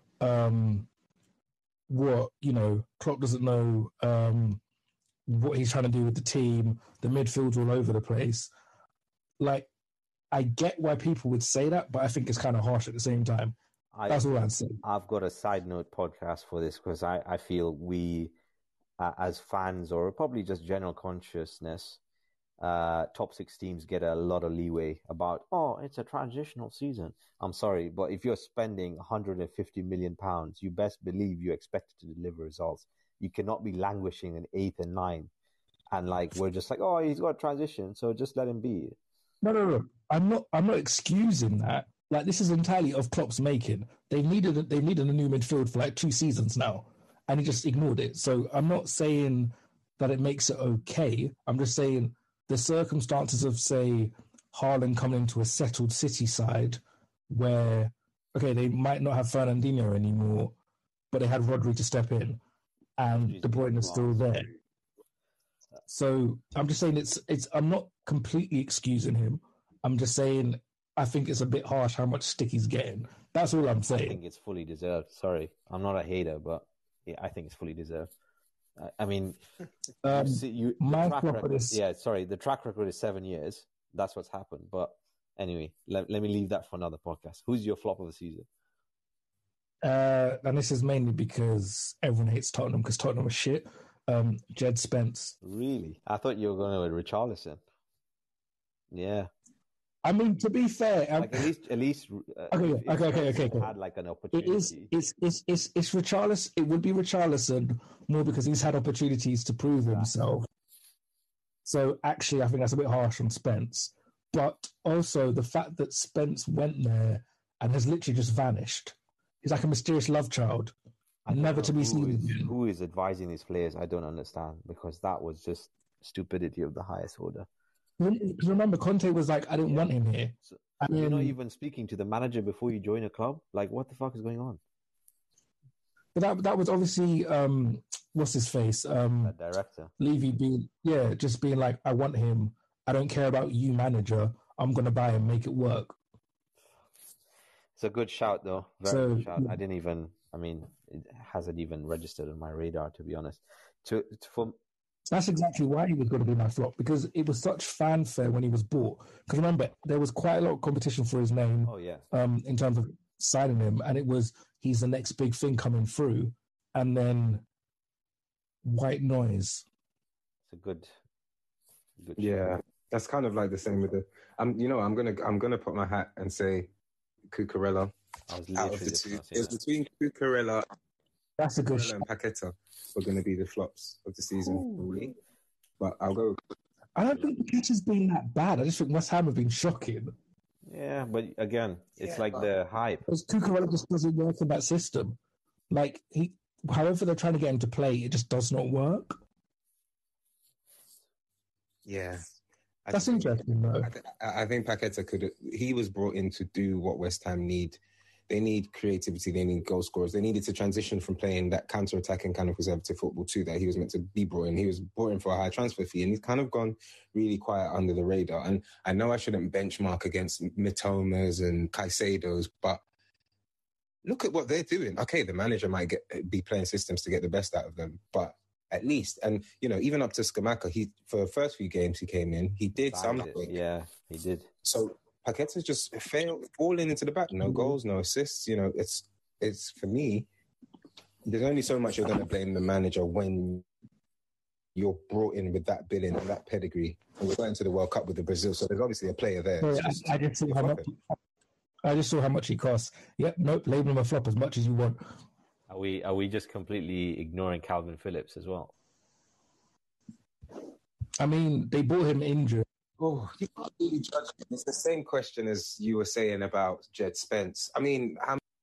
Klopp doesn't know what he's trying to do with the team. The midfield's all over the place. Like, I get why people would say that, but I think it's kind of harsh at the same time. That's all I'd say. I've got a side note podcast for this because I feel we, as fans, or probably just general consciousness, top six teams get a lot of leeway about, it's a transitional season. I'm sorry, but if you're spending £150 million, you best believe you expect to deliver results. You cannot be languishing in 8th and 9th. And we're just like, he's got a transition, so just let him be. No. I'm not excusing that. Like, this is entirely of Klopp's making. They've needed a new midfield for 2 seasons now, and he just ignored it. So I'm not saying that it makes it okay. I'm just saying the circumstances of, say, Haaland coming into a settled City side where, okay, they might not have Fernandinho anymore, but they had Rodri to step in, and De Bruyne is still there. So I'm just saying I'm not completely excusing him. I'm just saying I think it's a bit harsh how much stick he's getting. That's all I'm saying. I think it's fully deserved. Sorry, I'm not a hater, but I think it's fully deserved. I mean, the track record is 7 years. That's what's happened. But anyway, let me leave that for another podcast. Who's your flop of the season? And this is mainly because everyone hates Tottenham because Tottenham was shit. Jed Spence. Really? I thought you were going to Richarlison. Yeah. I mean, to be fair, at least. Okay. Had an opportunity. It's Richarlison. It would be Richarlison more because he's had opportunities to prove himself. So actually, I think that's a bit harsh on Spence. But also the fact that Spence went there and has literally just vanished. He's like a mysterious love child, never to be seen again. Who is advising these players? I don't understand, because that was just stupidity of the highest order. Because remember, Conte was like, I didn't want him here. So you're not even speaking to the manager before you join a club? Like, what the fuck is going on? But that was obviously, what's his face? That director. Levy just being like, I want him. I don't care about you, manager. I'm going to buy him, make it work. It's a good shout, though. Very good shout. It hasn't even registered on my radar, to be honest. That's exactly why he was going to be my flop, because it was such fanfare when he was bought. Because remember, there was quite a lot of competition for his name. Oh, yeah. In terms of signing him, and it was he's the next big thing coming through. And then white noise. It's a good Yeah, that's kind of like the same with the. I'm gonna put my hat and say Cucurella. I was Out of literally the just two, going to say it's that. between Cucurella That's a good and Paqueta are going to be the flops of the season, probably. But I'll go. I don't think the pitch has been that bad. I just think West Ham have been shocking. Yeah, but again, it's like the hype. Because Cucurella just doesn't work in that system. Like, however they're trying to get him to play, it just does not work. Yeah. That's interesting, though. I think Paqueta he was brought in to do what West Ham need. They need creativity. They need goal scorers. They needed to transition from playing that counter-attacking kind of conservative football to that he was meant to be brought in. He was brought in for a high transfer fee, and he's kind of gone really quiet under the radar. And I know I shouldn't benchmark against Mitomas and Caicedos, but look at what they're doing. Okay, the manager might be playing systems to get the best out of them, but at least, and even up to Scamacca, for the first few games he came in, he did something. Yeah, he did. So Paqueta's just falling into the back. No goals, no assists. It's for me. There's only so much you're going to blame the manager when you're brought in with that billing and that pedigree. And we're going to the World Cup with the Brazil, so there's obviously a player there. Yeah, I just saw how much he costs. Yep, nope. Label him a flop as much as you want. Are we just completely ignoring Calvin Phillips as well? I mean, they bought him injured. Oh, you can't really judge him. It's the same question as you were saying about Jed Spence. I mean,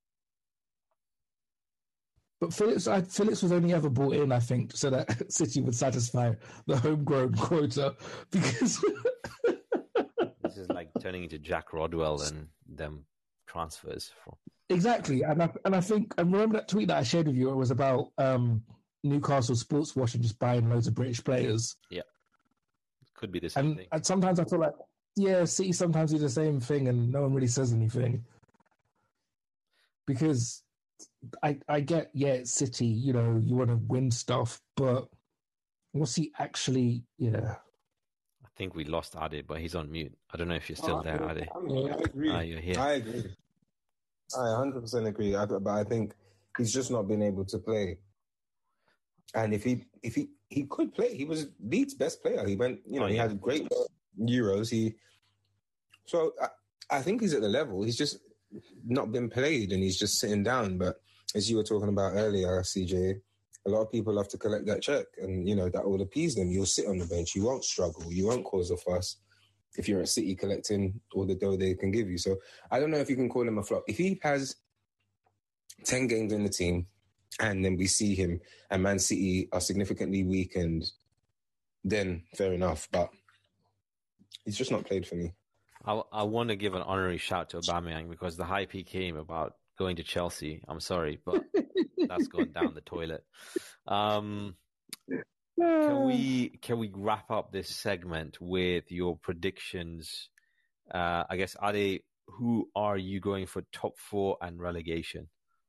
But Phillips was only ever brought in, I think, so that City would satisfy the homegrown quota. Because this is like turning into Jack Rodwell and them transfers from. Exactly, and I think I remember that tweet that I shared with you. It was about Newcastle sports washing, just buying loads of British players. Yeah, could be the same thing. And sometimes I feel like, City sometimes do the same thing, and no one really says anything because I get it's City. You want to win stuff, but what's he actually? Yeah. I think we lost Ade, but he's on mute. I don't know if you're still there, Ade. I agree. You're here. I agree. I 100% agree. But I think he's just not been able to play. And if he could play, he was Leeds' best player. He went, he had great Euros. So I think he's at the level. He's just not been played, and he's just sitting down. But as you were talking about earlier, CJ, a lot of people have to collect that check, and that will appease them. You'll sit on the bench. You won't struggle. You won't cause a fuss if you're at City collecting all the dough they can give you. So I don't know if you can call him a flop. If he has 10 games in the team and then we see him and Man City are significantly weakened, then fair enough. But he's just not played for me. I want to give an honorary shout to Aubameyang because the hype he came about going to Chelsea. I'm sorry, but that's gone down the toilet. Can we wrap up this segment with your predictions? I guess, Ade, who are you going for top 4 and relegation?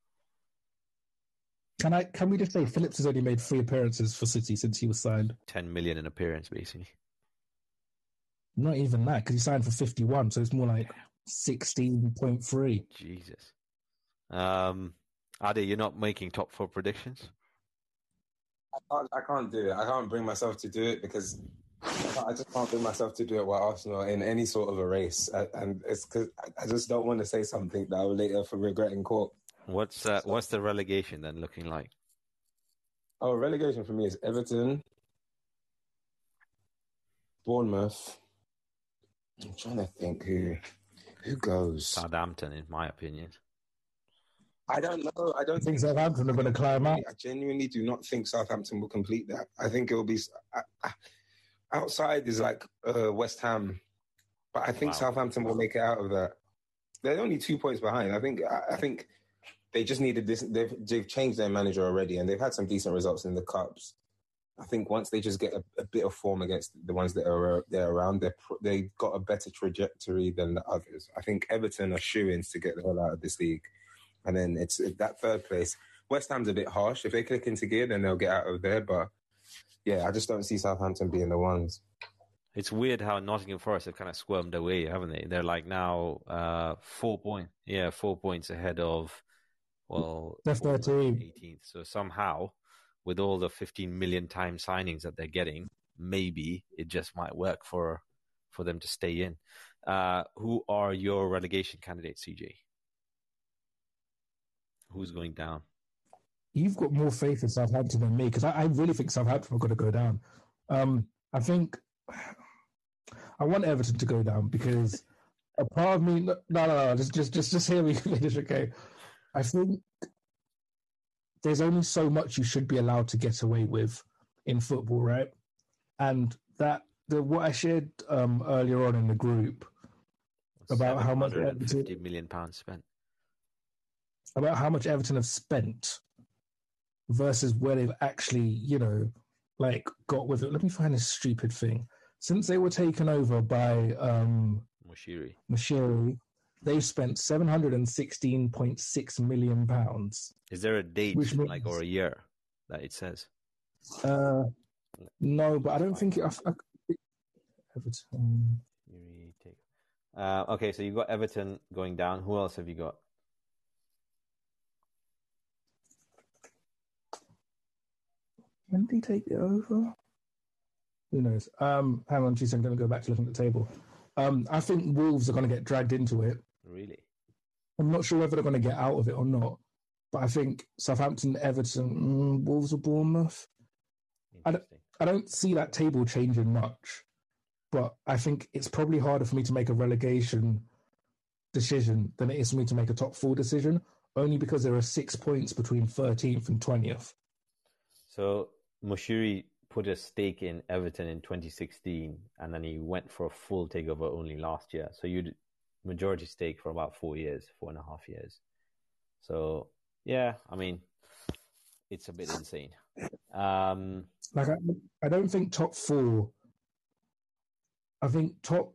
Can we just say Phillips has only made 3 appearances for City since he was signed? 10 million an appearance, basically. Not even that, because he signed for 51, so it's more like 16.3. Jesus. Ade, you're not making top 4 predictions? I can't do it. I can't bring myself to do it because I just can't bring myself to do it while Arsenal are in any sort of a race. And it's because I just don't want to say something that I'll later regret in court. What's the relegation then looking like? Oh, relegation for me is Everton, Bournemouth. I'm trying to think who goes. Southampton, in my opinion. I don't know. I don't think Southampton are going to climb out. I genuinely do not think Southampton will complete that. I think it will be outside is like West Ham, but I think Southampton will make it out of that. They're only 2 points behind. I think they just needed this. They've changed their manager already, and they've had some decent results in the cups. I think once they just get a bit of form against the ones that are around, they got a better trajectory than the others. I think Everton are shoo-ins to get the hell out of this league. And then it's that third place. West Ham's a bit harsh. If they click into gear, then they'll get out of there. But yeah, I just don't see Southampton being the ones. It's weird how Nottingham Forest have kind of squirmed away, haven't they? They're like now 4 points. Yeah, 4 points ahead of, they're 13th. 18th. So somehow with all the 15 million time signings that they're getting, maybe it just might work for them to stay in. Who are your relegation candidates, CJ? Who's going down? You've got more faith in Southampton than me, because I really think Southampton are going to go down. I think I want Everton to go down because a part of me, no, just hear me finish, okay? I think there's only so much you should be allowed to get away with in football, right? And what I shared earlier on in the group about how much £750 million spent, about how much Everton have spent versus where they've actually, got with it. Let me find this stupid thing. Since they were taken over by Moshiri, they've spent £716.6 million. Is there a date, or a year that it says? No, but I don't think Everton. Okay, so you've got Everton going down. Who else have you got? When did he take it over? Who knows? Hang on, geez, I'm going to go back to looking at the table. I think Wolves are going to get dragged into it. Really? I'm not sure whether they're going to get out of it or not. But I think Southampton, Everton, Wolves or Bournemouth. I don't see that table changing much. But I think it's probably harder for me to make a relegation decision than it is for me to make a top 4 decision, only because there are 6 points between 13th and 20th. So Moshiri put a stake in Everton in 2016, and then he went for a full takeover only last year. So you'd majority stake for about 4 years, 4.5 years. So yeah, I mean, it's a bit insane. I don't think top 4. I think top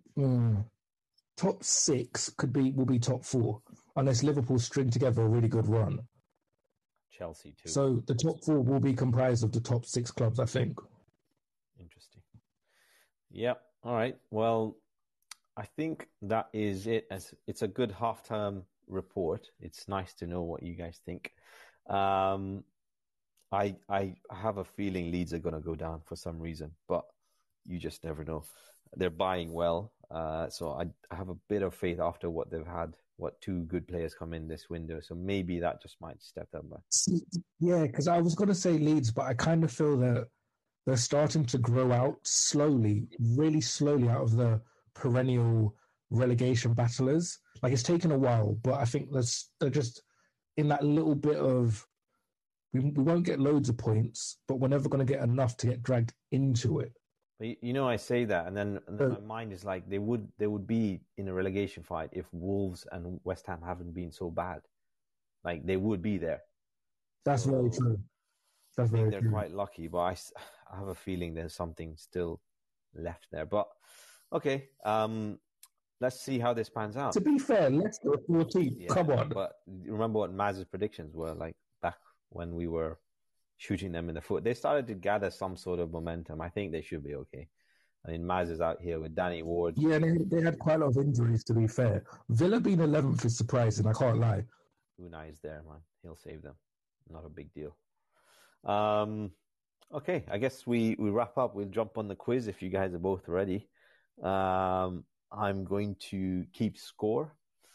6 will be top 4 unless Liverpool string together a really good run. Chelsea too. So the top 4 will be comprised of the top 6 clubs, I think. Interesting. Yep. All right. Well, I think that is it. As it's a good half-term report. It's nice to know what you guys think. I have a feeling Leeds are going to go down for some reason, but you just never know. They're buying well, so I have a bit of faith after what they've had. What 2 good players come in this window, so maybe that just might step them back. Yeah, because I was going to say Leeds, but I kind of feel that they're starting to grow out slowly, really slowly out of the perennial relegation battlers. Like, it's taken a while, but I think they're just in that little bit of we won't get loads of points, but we're never going to get enough to get dragged into it. But I say that, and then my mind is like they would be in a relegation fight if Wolves and West Ham haven't been so bad. Like, they would be there. That's very true. That's very true. They're quite lucky, but I have a feeling there's something still left there. But okay, let's see how this pans out. To be fair, let's go 14. Yeah, come on. But remember what Maz's predictions were like back when we were shooting them in the foot. They started to gather some sort of momentum. I think they should be okay. I mean, Maz is out here with Danny Ward. Yeah, they had quite a lot of injuries, to be fair. Villa being 11th is surprising, I can't lie. Unai is there, man. He'll save them. Not a big deal. Okay, I guess we wrap up. We'll jump on the quiz if you guys are both ready. I'm going to keep score.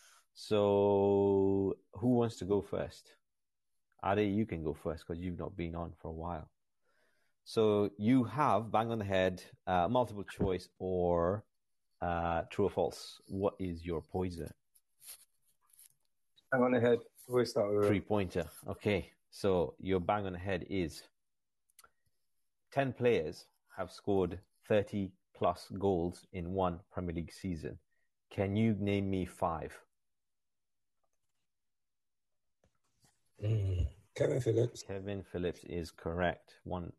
So who wants to go first? Ade, you can go first because you've not been on for a while. So you have bang on the head, multiple choice, or true or false. What is your poison? Bang on the head. We'll start with 3-pointer. Okay, so your bang on the head is 10 players have scored 30 plus goals in one Premier League season. Can you name me 5? Kevin Phillips. Kevin Phillips is correct. 1.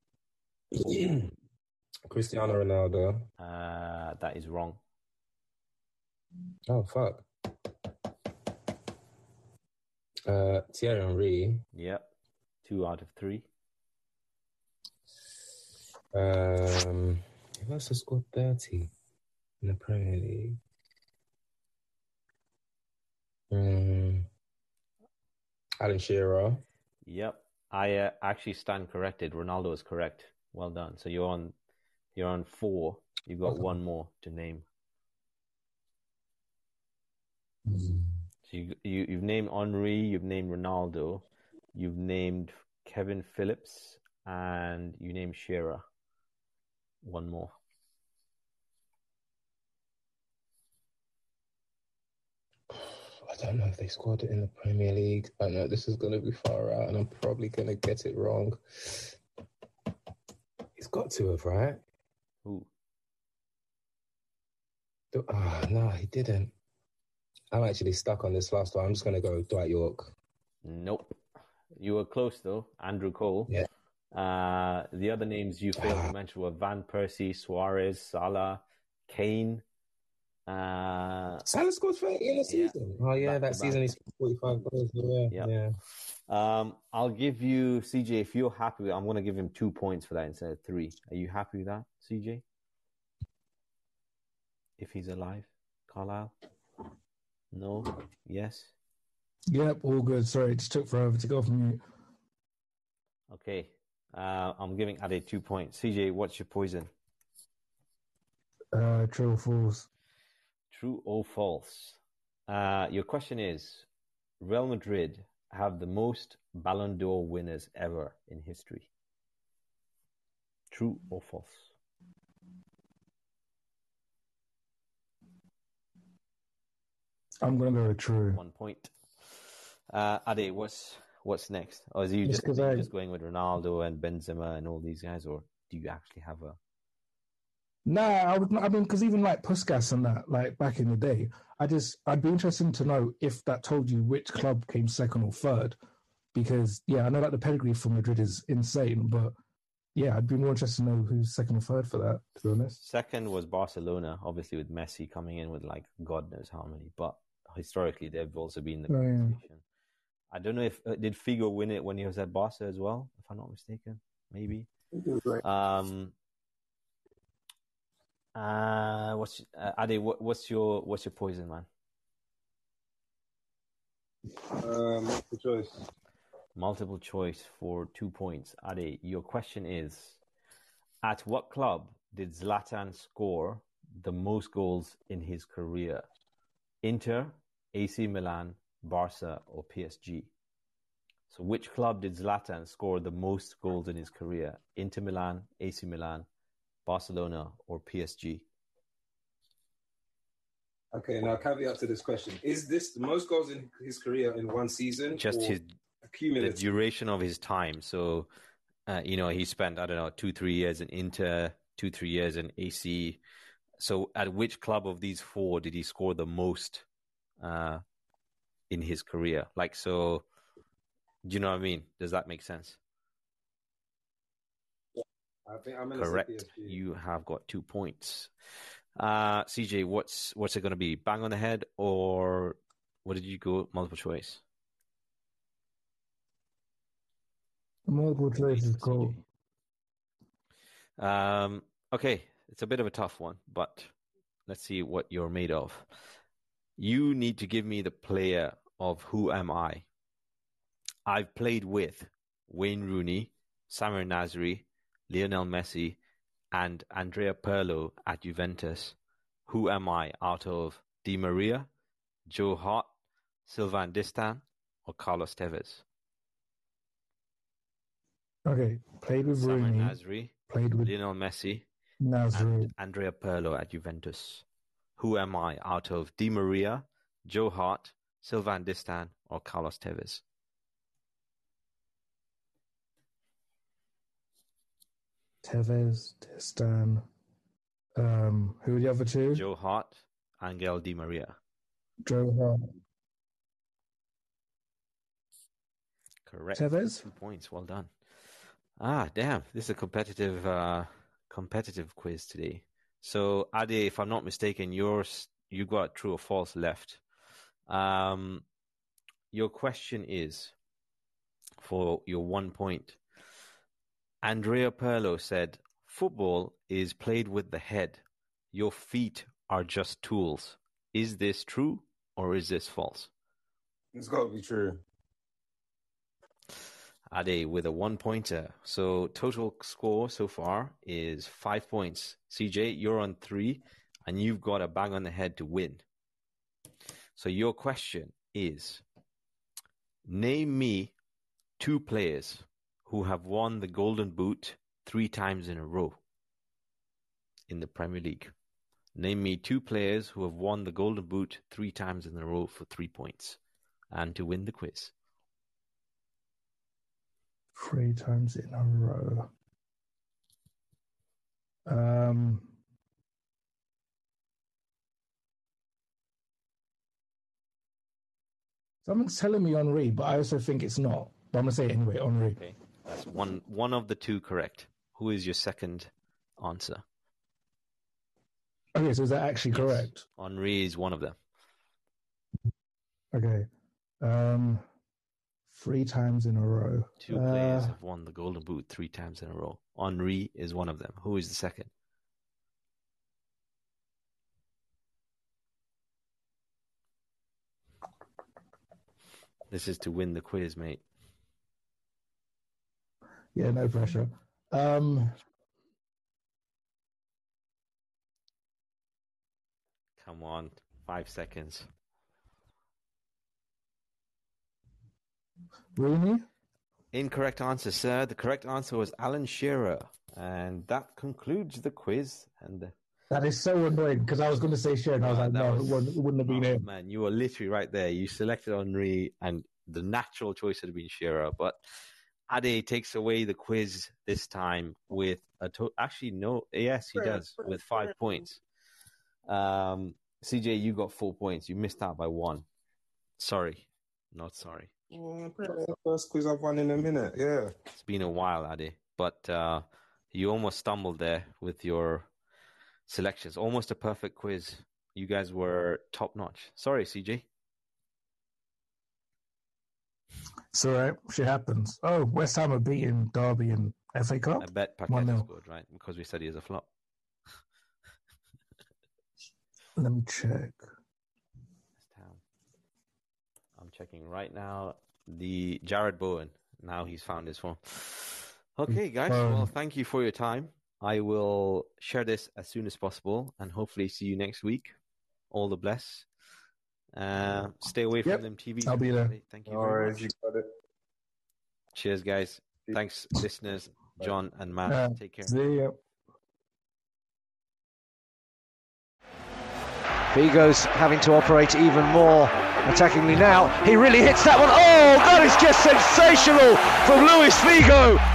Cristiano Ronaldo. That is wrong. Oh, fuck. Thierry Henry. Yep. 2 out of 3. Who else has scored 30 in the Premier League? Alan Shearer. Yep. I actually stand corrected. Ronaldo is correct. Well done. So you're on 4. You've got one more to name. So you've named Henry, you've named Ronaldo, you've named Kevin Phillips, and you named Shearer. One more. I don't know if they scored it in the Premier League. I know this is going to be far out, and I'm probably going to get it wrong. He's got to have, right? Who? No, he didn't. I'm actually stuck on this last one. I'm just going to go Dwight York. Nope. You were close, though. Andrew Cole. Yeah. The other names you failed to mention were Van Persie, Suarez, Salah, Kane. Salah scored 30 in a season. Oh, yeah, that season he scored 45 goals. Yeah. I'll give you, CJ, if you're happy, I'm going to give him 2 points for that instead of 3. Are you happy with that, CJ? If he's alive? Carlisle? No? Yes? Yep, all good. Sorry, it just took forever to go from mute. Okay. I'm giving Ade 2 points. CJ, what's your poison? True or false? True or false? Your question is, Real Madrid have the most Ballon d'Or winners ever in history. True or false? I'm going to go with true. 1 point. Ade, what's next? Or is you just going with Ronaldo and Benzema and all these guys, or do you actually have a... Nah, I mean, because even like Puskas and that, like back in the day, I'd be interested to know if that told you which club came second or third, because I know that the pedigree for Madrid is insane, but I'd be more interested to know who's second or third for that, to be honest. Second was Barcelona, obviously with Messi coming in with like God knows how many, but historically they've also been in the competition. Yeah. I don't know if did Figo win it when he was at Barca as well, if I'm not mistaken, maybe. Ade, what's your poison, man? Multiple choice. Multiple choice for 2 points. Ade, your question is, at what club did Zlatan score the most goals in his career? Inter, AC Milan, Barca, or PSG? So which club did Zlatan score the most goals in his career? Inter Milan, AC Milan, Barcelona, or PSG? Okay, now caveat to this question. Is this the most goals in his career in one season? Just the duration of his time. So, he spent, 2-3 years in Inter, 2-3 years in AC. So at which club of these 4 did he score the most in his career? Like, so, do you know what I mean? Does that make sense? I think I'm correct. You have got 2 points. CJ, what's it going to be? Bang on the head, or what did you go? Multiple choice. Multiple choice is cool. Okay, it's a bit of a tough one, but let's see what you're made of. You need to give me the player of Who Am I? I've played with Wayne Rooney, Samir Nasri, Lionel Messi, and Andrea Pirlo at Juventus. Who am I out of Di Maria, Joe Hart, Sylvain Distin, or Carlos Tevez? Okay, played with Samir Rooney. Nasri, played with Lionel Messi, Nasri, and Andrea Pirlo at Juventus. Who am I out of Di Maria, Joe Hart, Sylvain Distin, or Carlos Tevez? Tevez, Distin. Who are the other 2? Joe Hart, Angel Di Maria. Joe Hart. Correct. Tevez? 2 points. Well done. Damn. This is a competitive quiz today. So, Ade, if I'm not mistaken, you got true or false left. Your question is, for your 1 point, Andrea Pirlo said, "Football is played with the head. Your feet are just tools." Is this true or is this false? It's got to be true. Ade with a 1-pointer. So total score so far is 5 points. CJ, you're on 3, and you've got a bang on the head to win. So your question is, name me 2 players who have won the Golden Boot 3 times in a row in the Premier League. Name me 2 players who have won the Golden Boot 3 times in a row for 3 points and to win the quiz. 3 times in a row. Someone's telling me Henry, but I also think it's not. But I'm going to say it anyway, Henry. Okay, that's one of the 2 correct. Who is your second answer? Okay, so is that actually correct? Henry is one of them. Okay. 3 times in a row. 2 players have won the Golden Boot 3 times in a row. Henry is one of them. Who is the second? This is to win the quiz, mate. Yeah, no pressure. Come on, 5 seconds. Rooney? Incorrect answer, sir. The correct answer was Alan Shearer. And that concludes the quiz. And that is so annoying because I was going to say Shearer and I was like, no, it wouldn't have been it. Man, you were literally right there. You selected Henry and the natural choice would have been Shearer. But Ade takes away the quiz this time with actually, no. Yes, he does, with 5 points. CJ, you got 4 points. You missed out by 1. Sorry. Not sorry. The first quiz I've won in a minute, yeah. It's been a while, Ade. But you almost stumbled there with your selections. Almost a perfect quiz. You guys were top-notch. Sorry, CJ. It's all right. Shit happens. Oh, West Ham are beating Derby in FA Cup? I bet Paqueta scored, right? Because we said he is a flop. Let me check. I'm checking right now. The Jared Bowen. Now he's found his form. Okay, guys. Well, thank you for your time. I will share this as soon as possible and hopefully see you next week. All the best. Stay away from them TVs. I'll be there. Thank you very much. You got it. Cheers, guys. Thanks, listeners. John and Matt. Take care. See ya. Figo's having to operate even more attackingly now. He really hits that one. Oh, that is just sensational from Luis Figo.